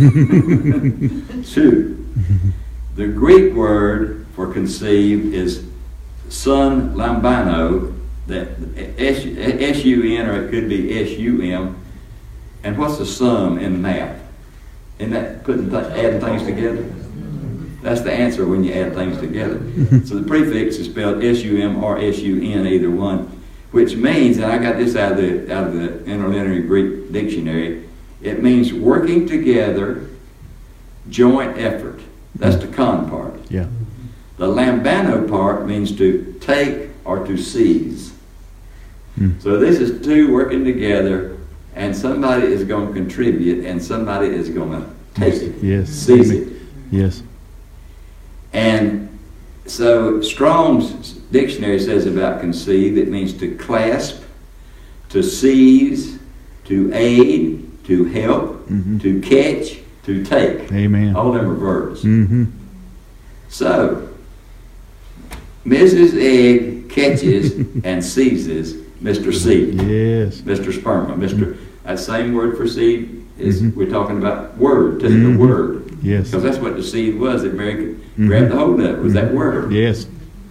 Two. The Greek word for conceive is sun lambano, that S-U-N, or it could be S-U-M. And what's the sum in math? Isn't that adding things together? That's the answer when you add things together. So the prefix is spelled S-U-M or S-U-N, either one, which means, and I got this out of the Interlinear Greek Dictionary, it means working together, joint effort. That's the con part. Yeah. The lambano part means to take or to seize. So this is two working together, and somebody is going to contribute, and somebody is going to take it, Yes. seize it. Yes. And so Strong's dictionary says about conceive, it means to clasp, to seize, to aid, to help, to catch, to take. Amen. All them are verbs. Mm-hmm. So, Mrs. Egg catches and seizes Mr. Seed, Yes. Mr. Sperma, that same word for seed is, we're talking about word, the word. Yes. Because that's what the seed was that Mary grabbed the hold of, was that word. Yes.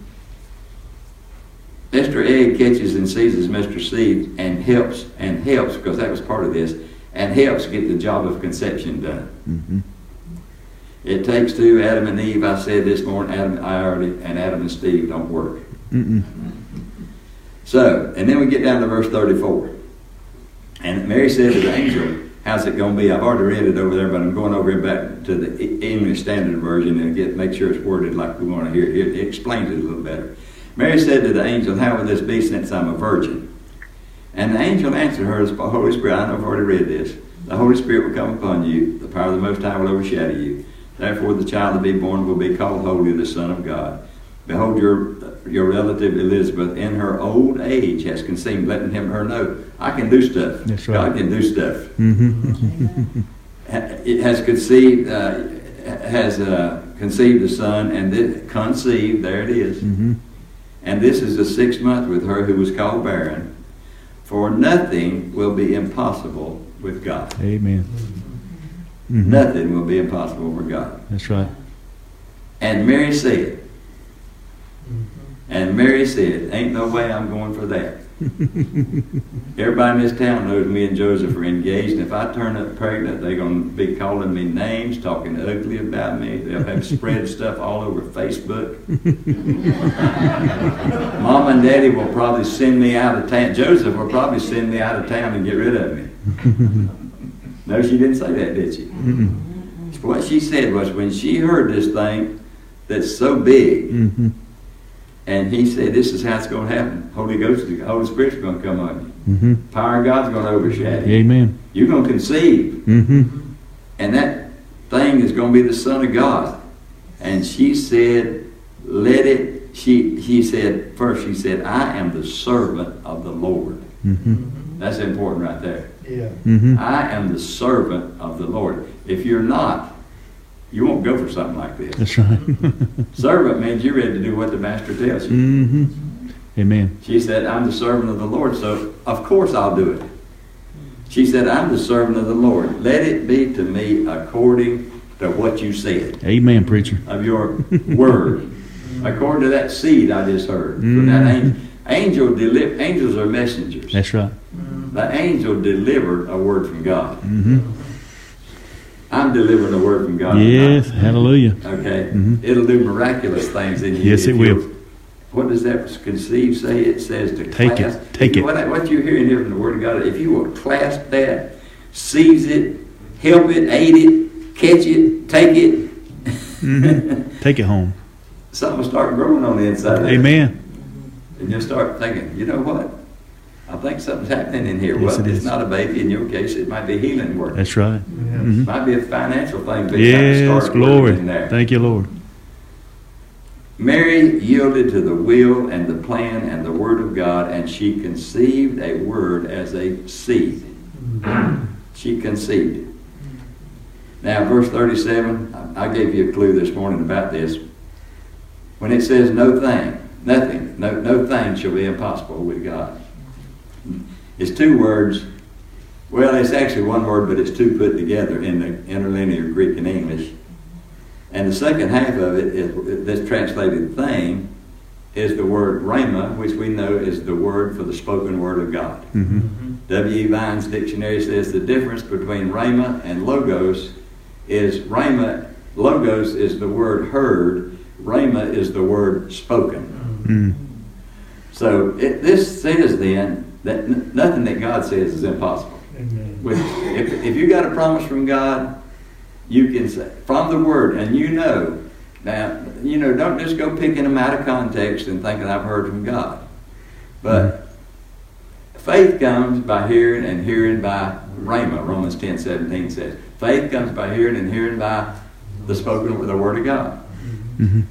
Mr. Egg catches and seizes Mr. Seed and helps, because that was part of this, and helps get the job of conception done. Mm-hmm. It takes two, Adam and Eve. I said this morning, Adam and Steve don't work. Mm-mm. So, and then we get down to verse 34. And Mary said to the angel, how's it going to be? I've already read it over there, but I'm going over it back to the English Standard Version and make sure it's worded like we want to hear it. It explains it a little better. Mary said to the angel, how will this be since I'm a virgin? And the angel answered her, the Holy Spirit, I know I've already read this. The Holy Spirit will come upon you. The power of the Most High will overshadow you. Therefore the child to be born will be called Holy, the Son of God. Behold, your relative Elizabeth in her old age has conceived, letting her know, I can do stuff. That's right. God can do stuff. Mm-hmm. It has conceived, conceived a son, and conceived, there it is. Mm-hmm. And this is the 6th month with her who was called barren. For nothing will be impossible with God. Amen. Mm-hmm. Nothing will be impossible for God. That's right. And Mary said, ain't no way I'm going for that. Everybody in this town knows me and Joseph are engaged, and if I turn up pregnant, they're going to be calling me names, talking ugly about me. They'll have spread stuff all over Facebook. Mom and Daddy will probably send me out of town. Joseph will probably send me out of town and get rid of me. No, she didn't say that, did she? Mm-hmm. What she said was, when she heard this thing that's so big, Mm-hmm. and he said, this is how it's going to happen. Holy Spirit's going to come on you. Mm-hmm. Power of God's going to overshadow you. Amen. You're going to conceive. Mm-hmm. And that thing is going to be the Son of God. And she said, let it, she said, first she said, I am the servant of the Lord. Mm-hmm. That's important right there. Yeah. Mm-hmm. I am the servant of the Lord. If you're not, you won't go for something like this. That's right. Servant means you're ready to do what the master tells you. Mm-hmm. Amen. She said, I'm the servant of the Lord, so of course I'll do it. She said, I'm the servant of the Lord. Let it be to me according to what you said. Amen, preacher. Of your word. According to that seed I just heard. From that angels are messengers. That's right. The angel delivered a word from God. Mm-hmm. I'm delivering a word from God. Yes, hallelujah. Okay? Mm-hmm. It'll do miraculous things in you. Yes, it will. What does that conceive say? It says to Take clasp. it. Take it. What you're hearing here from the Word of God, if you will clasp that, seize it, help it, aid it, catch it, take it, Mm-hmm. Take it home. something will start growing on the inside. Amen. And you'll start thinking, you know what? I think something's happening in here. Yes, Well, it it's is. not a baby. In your case, it might be healing work. That's right. Yes. It might be a financial thing. But Yes, start glory. working in there. Thank you, Lord. Mary yielded to the will and the plan and the word of God, and she conceived a word as a seed. She conceived it. Now, verse 37, I gave you a clue this morning about this. When it says no thing shall be impossible with God. It's two words. Well, it's actually one word, but it's two put together in the interlinear Greek and English. And the second half of it, is this translated thing, is the word rhema, which we know is the word for the spoken word of God. Mm-hmm. W.E. Vine's dictionary says the difference between rhema and logos is logos is the word heard, rhema is the word spoken. Mm. So this says then that nothing that God says is impossible. Amen. If you got a promise from God, you can say from the Word, and now don't just go picking them out of context and thinking I've heard from God. But faith comes by hearing, and hearing by rhema. Romans 10:17 says, faith comes by hearing, and hearing by the Word of God. Mm-hmm.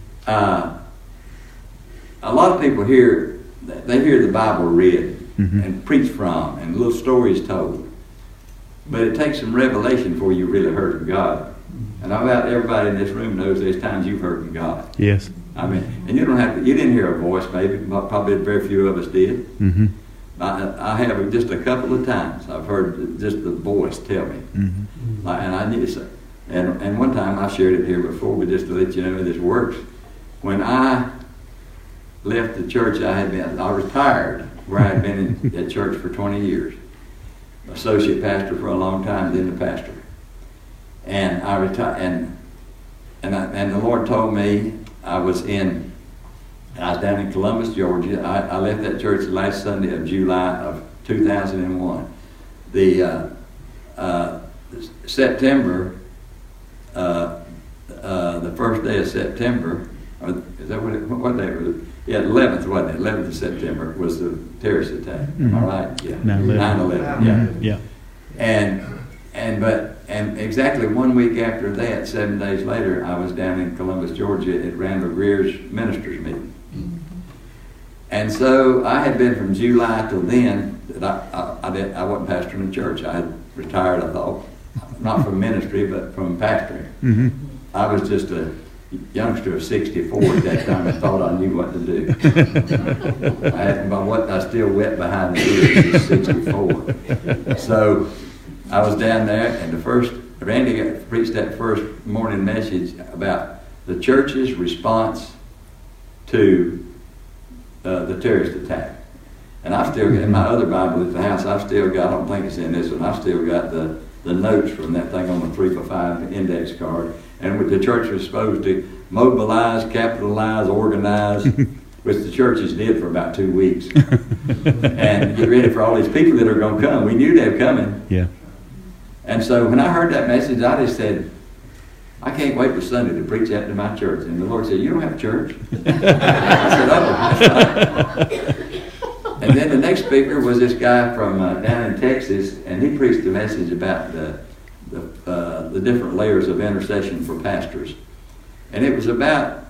A lot of people hear the Bible read Mm-hmm. and preached from, and little stories told. But it takes some revelation before you really heard from God. And I bet everybody in this room knows there's times you've heard from God. Yes. I mean, and you didn't hear a voice, maybe, probably very few of us did. Mm-hmm. I have just a couple of times I've heard just the voice tell me. Mm-hmm. And I need to say, and one time I shared it here before, but just to let you know this works. When I left the church I retired, where I had been at church for 20 years. Associate pastor for a long time, then the pastor. And I retired, and the Lord told me I was down in Columbus, Georgia. I left that church the last Sunday of July of 2001. The September, the first day of September, or is that what day was it? Yeah, 11th, wasn't it? 11th of September was the terrorist attack. Mm-hmm. Am I right? Yeah. 9/11. 9/11. Yeah. And exactly 1 week after that, 7 days later, I was down in Columbus, Georgia at Randall Greer's ministers meeting. And so I had been from July till then, I wasn't pastoring the church. I had retired, I thought, not from ministry, but from pastoring. Mm-hmm. I was just a youngster of 64 at that time. I thought I knew what to do. I still wet behind the ears at 64. So I was down there, and Randy preached that first morning message about the church's response to the terrorist attack. And I've still got, in my other Bible at the house, I've still got, I don't think it's in this one, I've still got the notes from that thing on the 3-for-5 index card. And the church was supposed to mobilize, capitalize, organize, which the churches did for about 2 weeks. And get ready for all these people that are going to come. We knew they were coming. Yeah. And so when I heard that message, I just said, I can't wait for Sunday to preach that to my church. And the Lord said, you don't have church? I said, oh. And then the next speaker was this guy from down in Texas, and he preached a message about the different layers of intercession for pastors. And it was about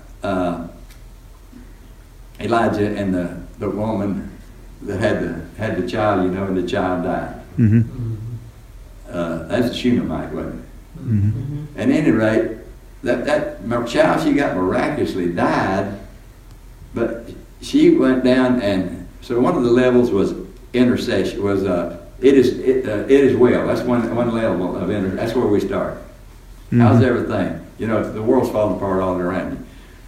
Elijah and the woman that had the child, and the child died. Mm-hmm. That's a Shunammite, wasn't it? Mm-hmm. At any rate, that child she got miraculously died, but she went down, and so one of the levels was intercession. Was it is well. That's one level of intercession. That's where we start. Mm-hmm. How's everything? The world's falling apart all around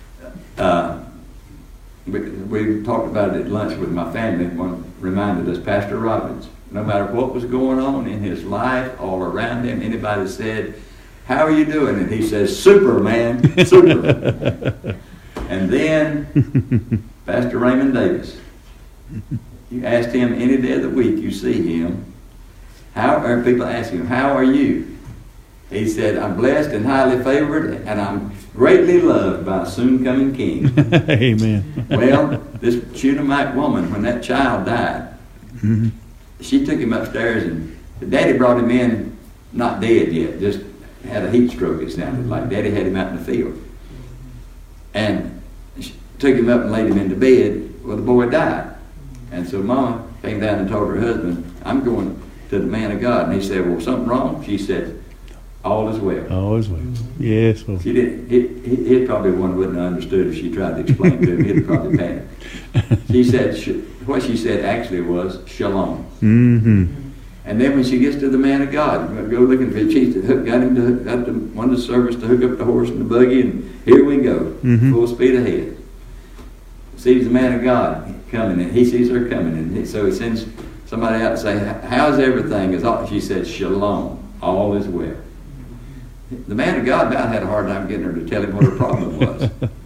you. We talked about it at lunch with my family. One reminded us, Pastor Robbins. No matter what was going on in his life, all around him, anybody said, how are you doing? And he says, super, man, super. And then Pastor Raymond Davis, you asked him any day of the week, you see him, people ask him, how are you? He said, I'm blessed and highly favored, and I'm greatly loved by a soon-coming king. Amen. Well, this Shunammite woman, when that child died, mm-hmm. she took him upstairs, and Daddy brought him in, not dead yet, just had a heat stroke, it sounded like. Daddy had him out in the field. And she took him up and laid him into bed. Well, the boy died. And so Mama came down and told her husband, I'm going to the man of God. And he said, well, something wrong? She said, all is well. All is well. Yes. Well. She didn't. He probably wouldn't have understood if she tried to explain to him. He'd probably panicked. She said, what she said actually was shalom. Mm-hmm. And then when she gets to the man of God, go looking for it, she got one of the servants to hook up the horse and the buggy, and here we go, mm-hmm. full speed ahead. Sees the man of God coming, and he sees her coming, and so he sends somebody out to say, how's everything? She said, shalom, all is well. The man of God about had a hard time getting her to tell him what her problem was.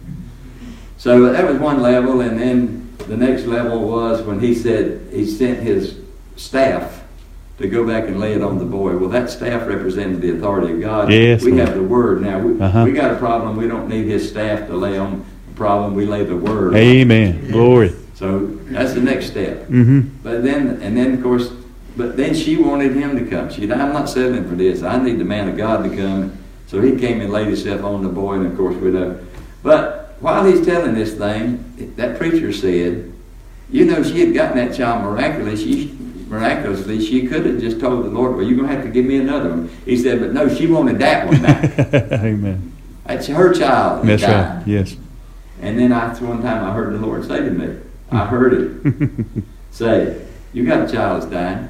So that was one level, and then the next level was when he said he sent his staff to go back and lay it on the boy. Well, that staff represented the authority of God. Yes, we Lord. have the Word now. We got a problem. We don't need his staff to lay on the problem. We lay the Word. Amen. Glory. So that's the next step. Mm-hmm. But then of course, she wanted him to come. She said, I'm not settling for this. I need the man of God to come. So he came and laid himself on the boy, and of course we know. But while he's telling this thing, that preacher said, she had gotten that child miraculously. miraculously, she could have just told the Lord, well, you're going to have to give me another one. He said, but no, she wanted that one back. Amen. That's her child. That's died. right. Yes. And then one time I heard the Lord say to me, I heard it, say, you got a child that's dying.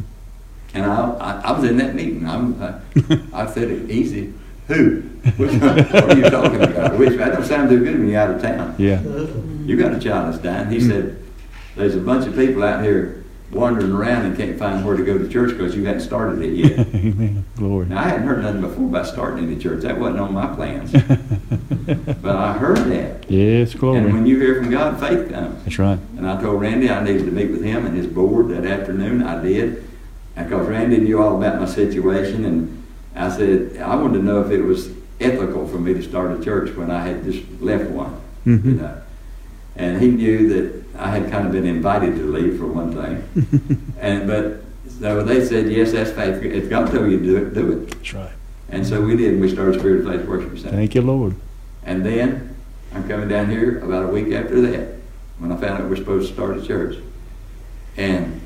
And I was in that meeting. I said it easy. Who? Which one? What are you talking about? That don't sound too good when you're out of town. Yeah. You got a child that's dying. He said, there's a bunch of people out here wandering around and can't find where to go to church because you hadn't started it yet. Amen. Glory. Now, I hadn't heard nothing before about starting any church. That wasn't on my plans. But I heard that. Yes, glory. And when you hear from God, faith comes. That's right. And I told Randy I needed to meet with him and his board that afternoon. I did. Because Randy knew all about my situation. And I said, I wanted to know if it was ethical for me to start a church when I had just left one. Mm-hmm. You know. And he knew that I had kind of been invited to leave for one thing. But so they said, yes, that's faith. If God told you to do it, do it. That's right. And so we did, and we started Spirit of Faith Worship Center. Thank you, Lord. And then I'm coming down here about a week after that when I found out we're supposed to start a church. And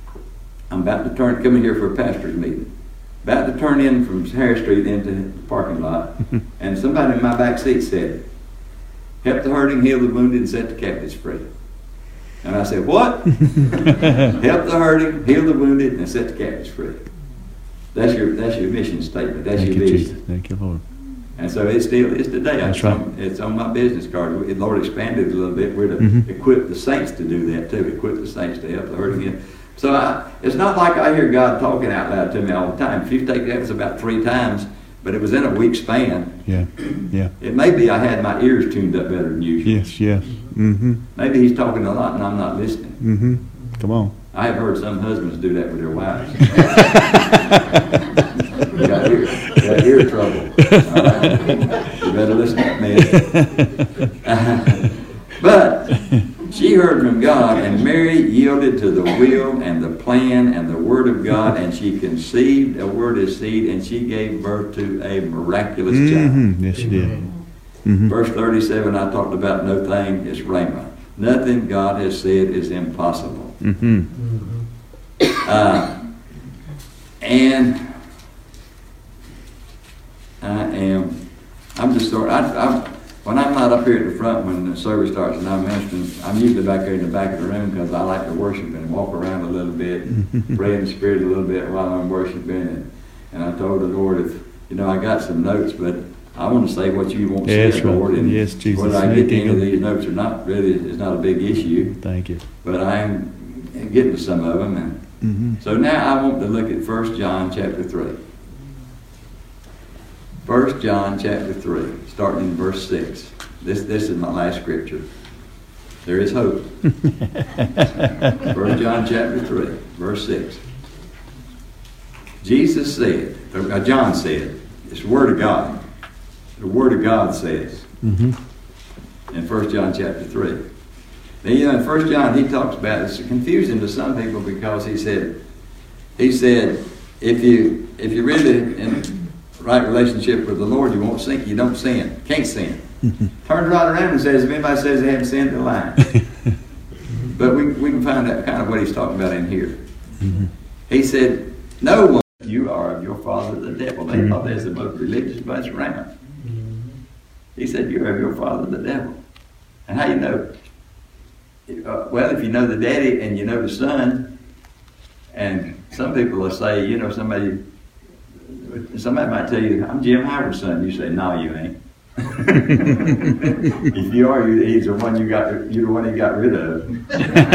I'm about to come in here for a pastor's meeting. About to turn in from Harris Street into the parking lot. And somebody in my back seat said, help the hurting, heal the wounded, and set the captives free. And I said, what? Help the hurting, heal the wounded, and set the captives free. That's your mission statement. That's Thank your you, vision. Jesus. Thank you, Lord. And so it still is today. That's right. It's on my business card. The Lord expanded it a little bit. We're to equip the saints to do that too. Equip the saints to help the hurting. So it's not like I hear God talking out loud to me all the time. If you take that, it's about 3 times, but it was in a week span. Yeah. Yeah. It may be I had my ears tuned up better than usual. Yes. Yes. Mm-hmm. Maybe He's talking a lot and I'm not listening. Mm-hmm. Come on. I have heard some husbands do that with their wives. You got ear trouble. All right? You better listen to me. But she heard from God, and Mary yielded to the will and the plan and the word of God, and she conceived a word of seed, and she gave birth to a miraculous child. Mm-hmm. Yes, she did. Mm-hmm. Verse 37, I talked about no thing is rhema. Nothing God has said is impossible. Mm-hmm. And I'm just sort of, when I'm not up here at the front when the service starts and I'm ministering, I'm usually back there in the back of the room because I like to worship and walk around a little bit, and pray in the Spirit a little bit while I'm worshiping. And I told the Lord, I got some notes, but I want to say what you want to say, Lord. And yes, Jesus. whether I get to any of these notes or not really is not a big issue. Thank you. But I'm getting to some of them. And so now I want to look at 1 John chapter 3. 1 John chapter 3, starting in verse 6. This is my last scripture. There is hope. 1 John chapter 3, verse 6. Jesus said, John said, it's the Word of God. The Word of God says in 1 John chapter 3. Now, in 1 John, he talks about, it's confusing to some people because he said, if you really in right relationship with the Lord, you won't sin, you don't sin, can't sin. Turns right around and says, if anybody says they haven't sinned, they're lying. But we can find out kind of what he's talking about in here. He said, no one, you are of your father the devil. They thought that's the most religious bunch around. He said, you're of your father the devil. And how you know? Well, if you know the daddy and you know the son, and some people will say, somebody might tell you, I'm Jim Howard's son. You say, no, you ain't. If you are, he's the one you're the one he got rid of. And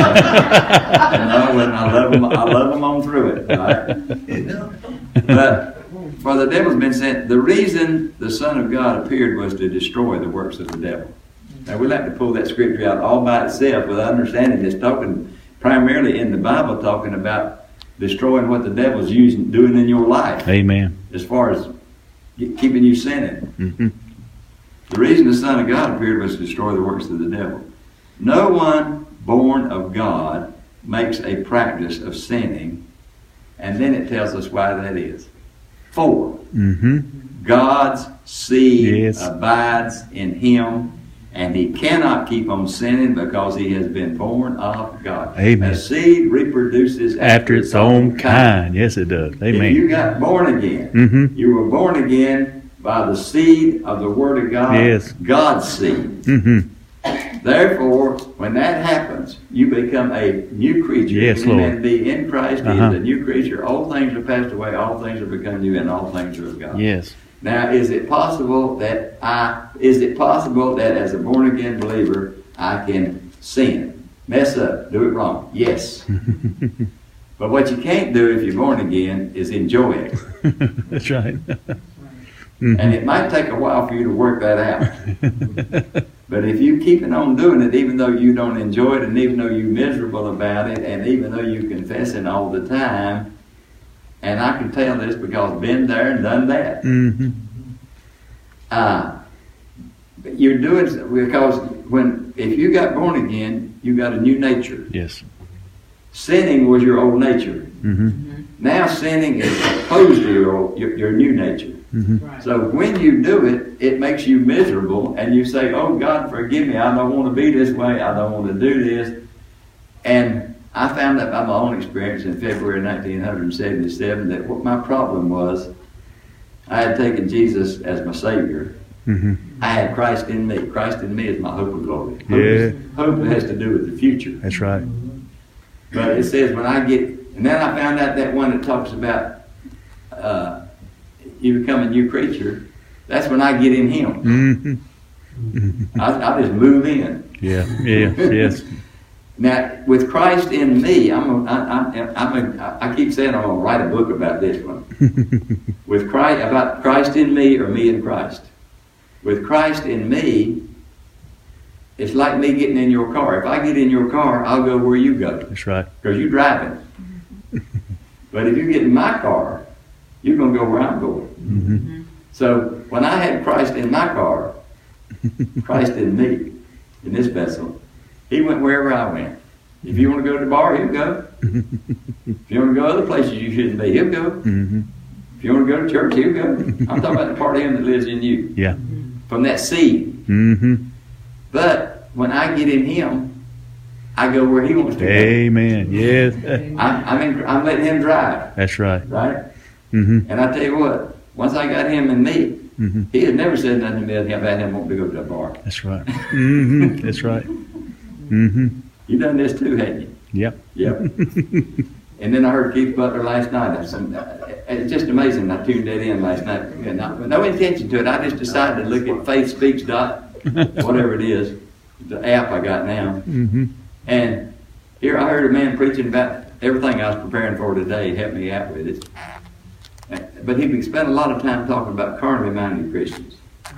I love him on through it. Right? But for the devil's been sent, the reason the Son of God appeared was to destroy the works of the devil. Now we like to pull that scripture out all by itself without understanding it's talking primarily in the Bible talking about destroying what the devil's doing in your life. Amen. As far as keeping you sinning. The reason the Son of God appeared was to destroy the works of the devil. No one born of God makes a practice of sinning, and then it tells us why that is. 4, God's seed abides in him, And he cannot keep on sinning because he has been born of God. Amen. A seed reproduces After its own kind. Yes, it does. Amen. If you got born again, Mm-hmm. you were born again by the seed of the Word of God, Yes. God's seed. Mm-hmm. Therefore, when that happens, you become a new creature. Yes, Any man Lord. be in Christ, he Uh-huh. is a new creature. All things are passed away, all things are become new, and all things are of God. Yes. Now, is it possible that as a born again believer, I can sin, mess up, do it wrong? Yes. But what you can't do if you're born again is enjoy it. That's right. And it might take a while for you to work that out. But if you keep on doing it, even though you don't enjoy it, and even though you're miserable about it, and even though you confess it all the time, and I can tell this because I've been there and done that. Mm-hmm. You're doing it because if you got born again, you got a new nature. Yes. Sinning was your old nature. Mm-hmm. Now sinning is opposed to your new nature. Mm-hmm. So when you do it, it makes you miserable, and you say, "Oh God, forgive me. I don't want to be this way. I don't want to do this." And I found out by my own experience in February 1977 that what my problem was, I had taken Jesus as my Savior. Mm-hmm. I had Christ in me. Christ in me is my hope of glory. Yeah. Hope has to do with the future. That's right. But it says when I get, and then I found out that one that talks about you become a new creature. That's when I get in Him. Mm-hmm. I just move in. Yeah. Yeah. Yes. Now, with Christ in me, I keep saying I'm going to write a book about this one. With Christ, about Christ in me or me in Christ. With Christ in me, it's like me getting in your car. If I get in your car, I'll go where you go. That's right. Because you're driving. But if you get in my car, you're going to go where I'm going. Mm-hmm. So when I had Christ in my car, Christ in me, in this vessel, He went wherever I went. If you want to go to the bar, He'll go. If you want to go other places you shouldn't be, He'll go. Mm-hmm. If you want to go to church, He'll go. I'm talking about the part of Him that lives in you. Yeah. From that seed. Mm-hmm. But when I get in Him, I go where He wants to go. Amen. Yes. I'm letting Him drive. That's right. Right? Mm-hmm. And I tell you what, once I got Him in me, Mm-hmm. He has never said nothing to me about Him wanting to go to a bar. That's right. Mm-hmm. That's right. Mm-hmm. You done this too, hadn't you? Yep. Yep. And then I heard Keith Butler last night. It's just amazing. I tuned that in last night. And with no intention to it. I just decided to look at faithspeech whatever it is, the app I got now. Mm-hmm. And here I heard a man preaching about everything I was preparing for today. He helped me out with it. But he spent a lot of time talking about carnally minded Christians.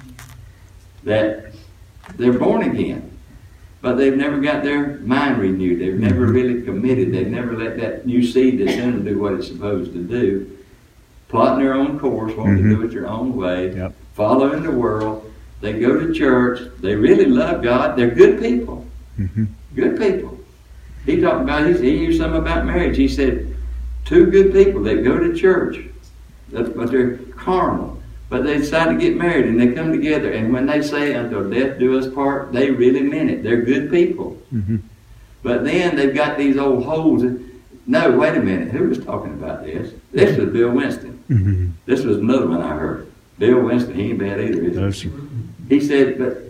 That they're born again, but they've never got their mind renewed. They've never really committed. They've never let that new seed that's in them do what it's supposed to do. Plotting their own course, wanting to do it their own way, Yep. following the world. They go to church. They really love God. They're good people. Mm-hmm. Good people. He talked about, he used something about marriage. He said, two good people that go to church, but they're carnal. But they decide to get married and they come together. And when they say, until death do us part, they really meant it. They're good people. Mm-hmm. But then they've got these old holes. No, wait a minute. Who was talking about this? This was Bill Winston. Mm-hmm. This was another one I heard. Bill Winston, he ain't bad either, is he? No, sir. He said, but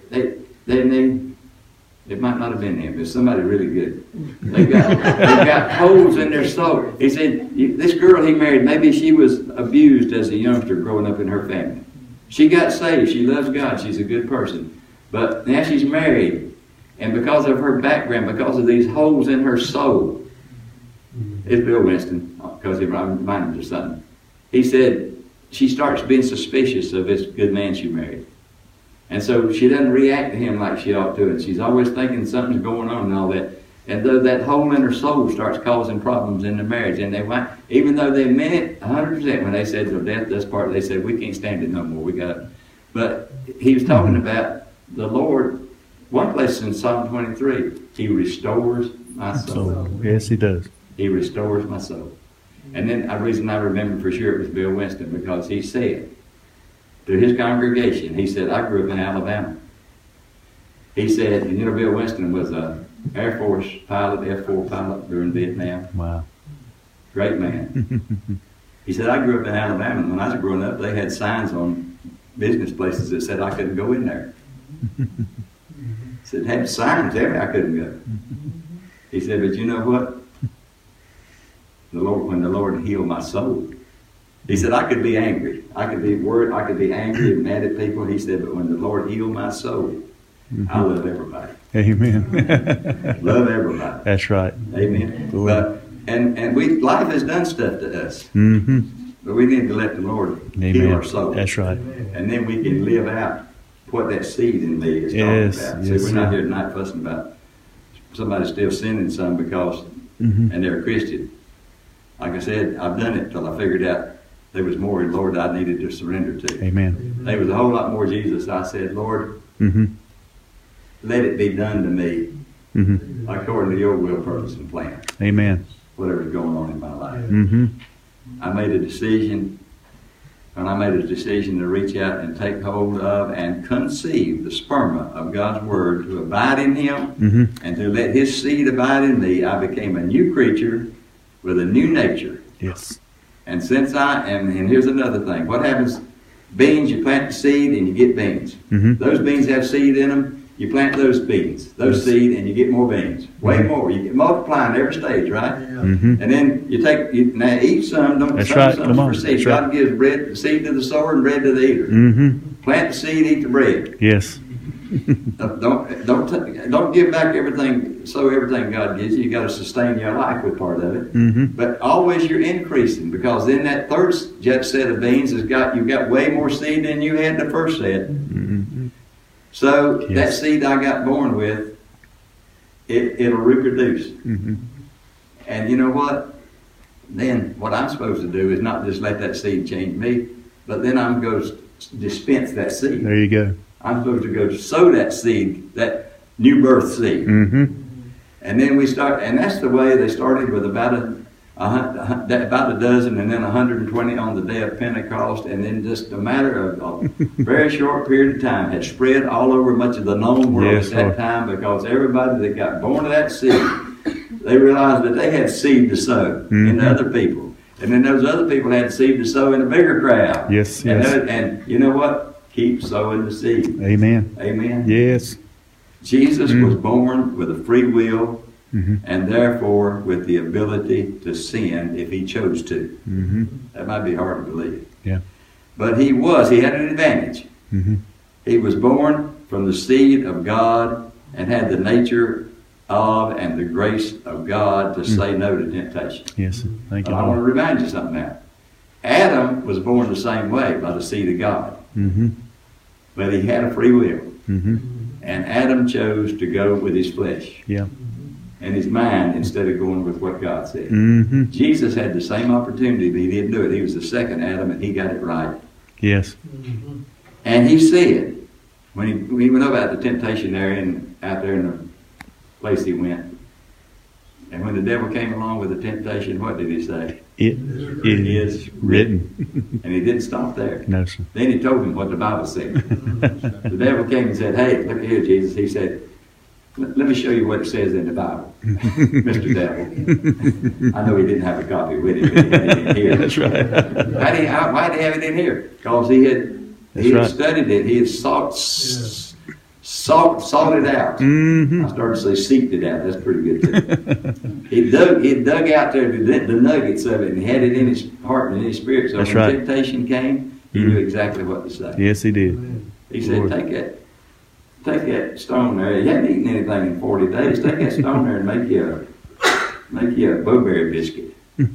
it might not have been him, but somebody really good. They've got holes in their soul. He said, this girl he married, maybe she was abused as a youngster growing up in her family. She got saved. She loves God. She's a good person. But now she's married. And because of her background, because of these holes in her soul, it's Bill Winston, because he reminded me of something. He said, she starts being suspicious of this good man she married. And so she doesn't react to him like she ought to, and she's always thinking something's going on and all that. And though that hole in her soul starts causing problems in the marriage, and even though they meant it 100% when they said till death does part, they said we can't stand it no more. We got it. But he was talking about the Lord. One place in Psalm 23, He restores my soul. So, yes, He does. He restores my soul. And then the reason I remember for sure it was Bill Winston, because he said to his congregation, he said, I grew up in Alabama. He said, and you know, Bill Winston was a Air Force pilot, F-4 pilot during Vietnam. Wow. Great man. He said, I grew up in Alabama, and when I was growing up, they had signs on business places that said I couldn't go in there. He said, had signs there, I couldn't go. He said, but you know what? When the Lord healed my soul, he said, I could be angry. I could be worried. I could be angry and mad at people. He said, but when the Lord healed my soul, I love everybody. Amen. Love everybody. That's right. Amen. Cool. But, life has done stuff to us. Mm-hmm. But we need to let the Lord heal our soul. That's right. And then we can live out what that seed in me is Yes, talking about. yes, See, we're not sir. here tonight fussing about somebody still sinning some because, Mm-hmm. and they're a Christian. Like I said, I've done it till I figured out there was more, Lord, I needed to surrender to. Amen. There was a whole lot more Jesus. I said, Lord, Mm-hmm. let it be done to me Mm-hmm. according to your will, purpose, and plan. Amen. Whatever's going on in my life. Mm-hmm. I made a decision, and I made a decision to reach out and take hold of and conceive the sperma of God's Word, to abide in Him, Mm-hmm. and to let His seed abide in me. I became a new creature with a new nature. Yes. And since and here's another thing. What happens? Beans, you plant the seed and you get beans. Mm-hmm. Those beans have seed in them. You plant those beans, those seed, and you get more beans. Way more. You get multiplying every stage, right? Mm-hmm. And then now eat some, don't That's some, right. some Come on. for seed. That's God right. gives bread, seed to the sower and bread to the eater. Mm-hmm. Plant the seed, eat the bread. Yes. Don't give back everything, sow everything God gives you. You got to sustain your life with part of it. Mm-hmm. But always you're increasing, because then that third set of beans you've got way more seed than you had the first set. Mm-hmm. So that Yes. seed I got born with, it'll reproduce. Mm-hmm. And you know what? Then what I'm supposed to do is not just let that seed change me, but then I'm going to dispense that seed. There you go. I'm supposed to go sow that seed, that new birth seed. Mm-hmm. And then we start, and that's the way they started, with about a dozen, and then 120 on the day of Pentecost, and then just a matter of a very short period of time had spread all over much of the known world Yes, at that Lord. time, because everybody that got born of that seed, they realized that they had seed to sow in Mhm. other people. And then those other people had seed to sow in a bigger crowd. Yes, And, yes. and you know what? Keep sowing the seed. Amen. Amen. Yes. Jesus was born with a free will, Mm-hmm. and therefore with the ability to sin if he chose to. Mm-hmm. That might be hard to believe. Yeah. But he had an advantage. Mm-hmm. He was born from the seed of God and had the nature of and the grace of God to say no to temptation. Yes. Thank But you, I want to Lord. remind you something now. Adam was born the same way, by the seed of God. Mm-hmm. But he had a free will. Mm-hmm. And Adam chose to go with his flesh Yeah. and his mind instead of going with what God said. Mm-hmm. Jesus had the same opportunity, but he didn't do it. He was the second Adam, and he got it right. Yes. And he said, when he went about the temptation there out there in the place he went, and when the devil came along with the temptation, what did he say? It is written. And he didn't stop there. No, sir. Then he told him what the Bible said. The devil came and said, hey, look here, Jesus. He said, let me show you what it says in the Bible, Mr. Devil. I know he didn't have a copy with him, but he had it in here. That's right. Why did he have it in here? Because he had right. studied it. He had salted out. Mm-hmm. I started to say seeped it out. That's pretty good too. He dug out there the nuggets of it and had it in his heart and in his spirit. So That's when right. temptation came, he knew exactly what to say. Yes, he did. He said, Lord. take that stone there. You hadn't eaten anything in 40 days. Take that stone there and make you a blueberry biscuit.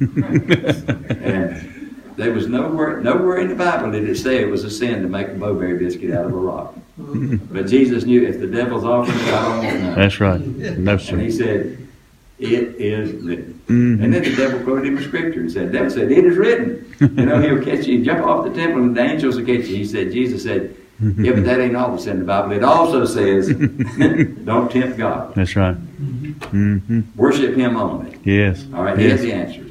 And there was nowhere in the Bible did it say it was a sin to make a blueberry biscuit out of a rock. But Jesus knew, if the devil's offering it, I don't want none. That's right. No, sir. And he said, it is written. Mhm. And then the devil quoted him a scripture and said, the devil said, it is written. He'll catch you, jump off the temple and the angels will catch you. Jesus said, yeah, but that ain't all that's in the Bible. It also says, don't tempt God. That's right. Mm-hmm. Worship him only. Yes. All right, he Yes. had the answers.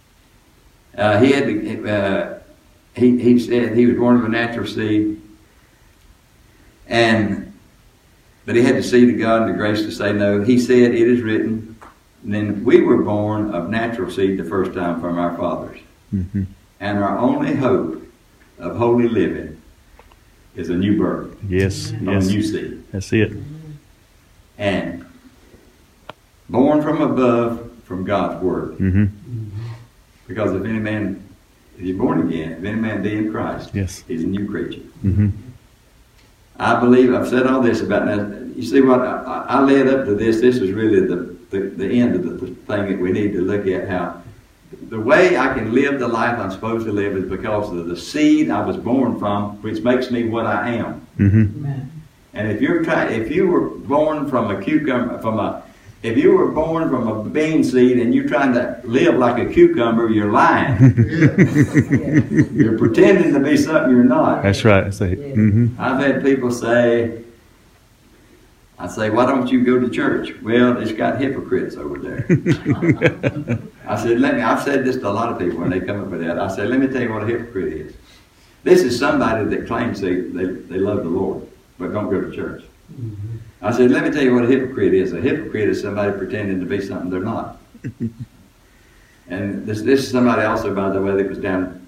He said he was born of a natural seed. And But he had the seed of God and the grace to say no. He said, it is written. And then we were born of natural seed the first time from our fathers. Mm-hmm. And our only hope of holy living is a new birth. Yes. A Yes. new seed. That's it. And born from above from God's word. Mm-hmm. Because if you're born again, if any man be in Christ, Yes. he's a new creature. Mm-hmm. I believe, I've said all this about now. You see what, I led up to this. This is really the end of the thing that we need to look at, how the way I can live the life I'm supposed to live is because of the seed I was born from, which makes me what I am. Mm-hmm. And if you were born from a cucumber, if you were born from a bean seed and you're trying to live like a cucumber, you're lying. You're pretending to be something you're not. That's right. That's it. Mm-hmm. I've had people say, why don't you go to church? Well, it's got hypocrites over there. I said, I've said this to a lot of people when they come up with that. I said, let me tell you what a hypocrite is. This is somebody that claims they love the Lord, but don't go to church. I said, let me tell you what a hypocrite is. A hypocrite is somebody pretending to be something they're not. And this is somebody also, by the way, that was down,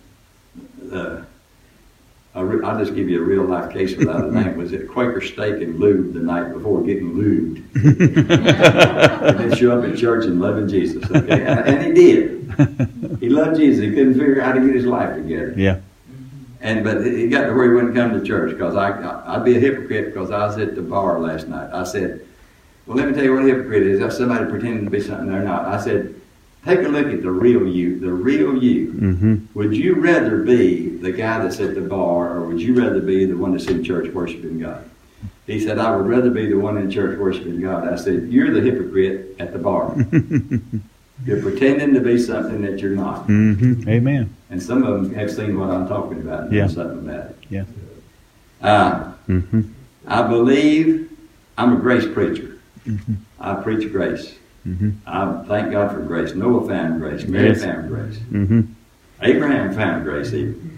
I'll just give you a real life case without a name. Was at Quaker Steak and Lube the night before, getting lubed. And then show up at church and loving Jesus. Okay? And he did. He loved Jesus. He couldn't figure out how to get his life together. Yeah. But he got to where he wouldn't come to church, because I'd be a hypocrite because I was at the bar last night. I said, well, let me tell you what a hypocrite is. That's somebody pretending to be something they're not. I said, take a look at the real you. The real you. Mm-hmm. Would you rather be the guy that's at the bar, or would you rather be the one that's in church worshiping God? He said, I would rather be the one in church worshiping God. I said, you're the hypocrite at the bar. You're pretending to be something that you're not. Mm-hmm. Amen. And some of them have seen what I'm talking about and Yeah. done something about it. Yeah. Mm-hmm. I believe I'm a grace preacher. Mm-hmm. I preach grace. Mm-hmm. I thank God for grace. Noah found grace. Mary Yes. found grace. Mm-hmm. Abraham found grace even.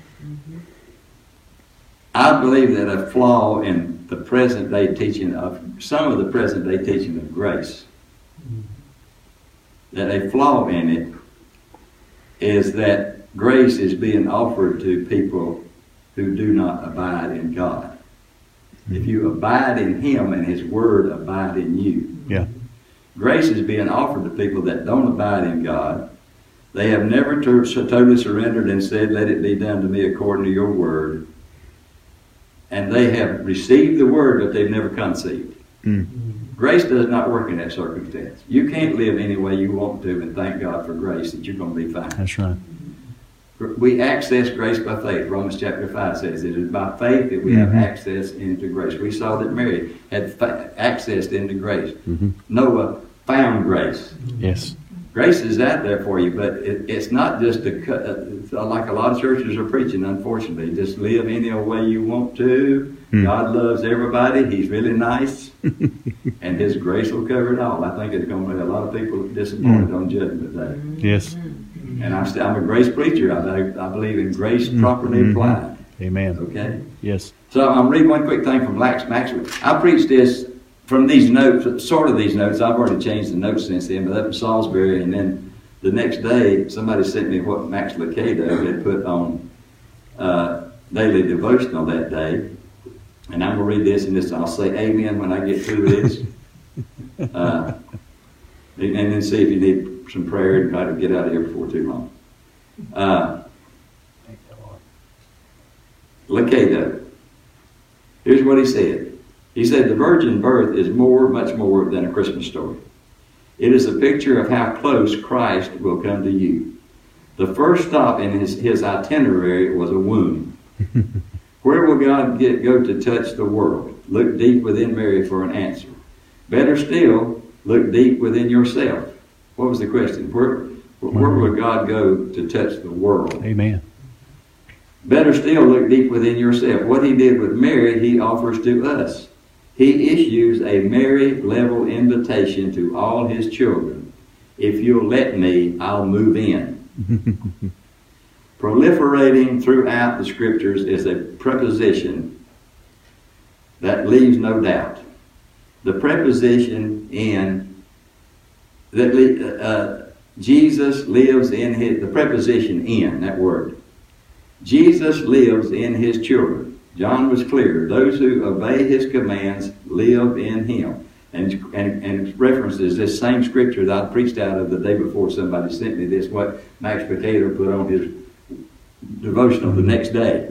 I believe that a flaw in the present day teaching of some of the present day teaching of grace, that a flaw in it is that grace is being offered to people who do not abide in God. If you abide in Him and His Word abide in you. Yeah. Grace is being offered to people that don't abide in God. They have never totally surrendered and said, let it be done to me according to your word. And they have received the word, but they've never conceived. Mm. Grace does not work in that circumstance. You can't live any way you want to and thank God for grace that you're going to be fine. That's right. We access grace by faith. Romans chapter 5 says it is by faith that we have access into grace. We saw that Mary had access into grace. Mm-hmm. Noah found grace. Yes. Grace is out there for you, but it's not just like a lot of churches are preaching, unfortunately. Just live any old way you want to. God loves everybody. He's really nice. And His grace will cover it all. I think it's going to be a lot of people disappointed on Judgment Day. Yes. And I'm a grace preacher. I believe in grace properly applied. Amen. Okay? Yes. So I'm reading one quick thing from Maxwell. I preached this from these notes, sort of these notes. I've already changed the notes since then, but up in Salisbury, and then the next day, somebody sent me what Max Lucado had put on daily devotional that day. And I'm going to read this, and I'll say amen when I get through this. And then see if you need some prayer and try to get out of here before too long. Lucado. Here's what he said. He said, the virgin birth is much more than a Christmas story. It is a picture of how close Christ will come to you. The first stop in his itinerary was a womb. Where will God go to touch the world? Look deep within Mary for an answer. Better still, look deep within yourself. What was the question? Where will God go to touch the world? Amen. Better still, look deep within yourself. What He did with Mary, He offers to us. He issues a Mary-level invitation to all His children. If you'll let me, I'll move in. Proliferating throughout the Scriptures is a preposition that leaves no doubt. the preposition in, that Jesus lives in his, the preposition in, that word. Jesus lives in his children. John was clear. Those who obey his commands live in him. And references this same scripture that I preached out of the day before somebody sent me this, what Max Potato put on his devotional the next day.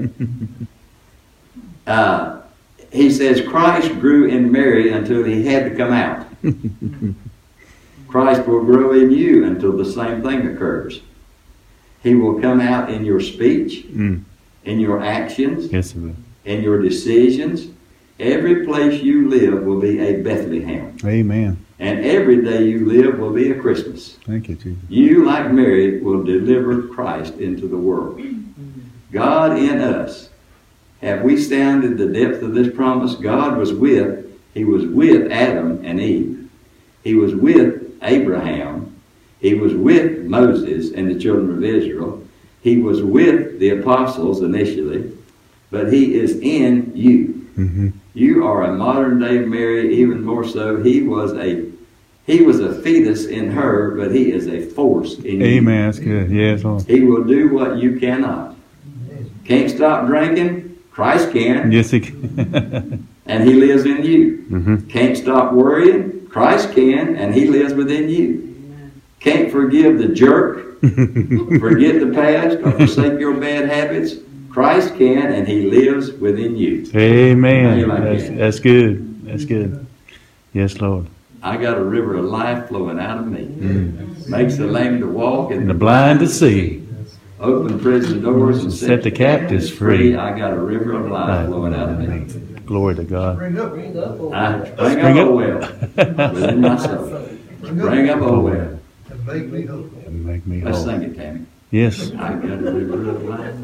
He says, Christ grew in Mary until he had to come out. Christ will grow in you until the same thing occurs. He will come out in your speech, in your actions, Yes, sir. in your decisions. Every place you live will be a Bethlehem. Amen. And every day you live will be a Christmas. Thank you, Jesus. You, like Mary, will deliver Christ into the world. God in us. Have we sounded the depth of this promise? God was with, he was with Adam and Eve. He was with Abraham. He was with Moses and the children of Israel. He was with the apostles initially. But he is in you. Mm-hmm. You are a modern day Mary, even more so. He was a fetus in her, but he is a force in you. Amen. That's good. Yes, Lord. He will do what you cannot. Can't stop drinking? Christ can. Yes, he can. And he lives in you. Mm-hmm. Can't stop worrying? Christ can, and he lives within you. Can't forgive the jerk, forget the past, or forsake your bad habits? Christ can, and he lives within you. Amen. Like That's good. That's good. Yes, Lord. I got a river of life flowing out of me. Makes the lame to walk And the blind to see. Open prison doors and set the captives free. I got a river of life flowing out of me. Glory to God. Bring up. Bring up, O well, within my soul. Bring up, O well. And make me whole. And make me Let's whole. sing it, Tammy. Yes. I got a river of life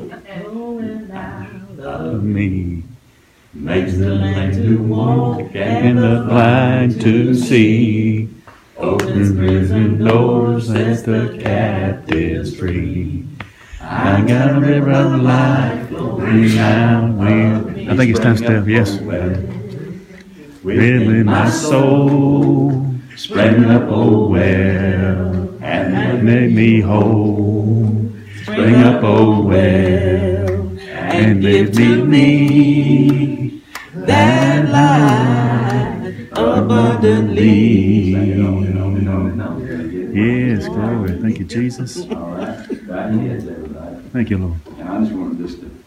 Of me. makes the lame to walk And the blind to see. opens Prison doors, sets the captives free. I got a river of life flowing out me. I think it's time to step, yes. Within my soul, spring up, oh well, and make me whole. Spring up, oh well, and give to me that life abundantly. Yes, glory. Thank you, Jesus. All right. Right heads, everybody. Thank you, Lord. And I just wanted this to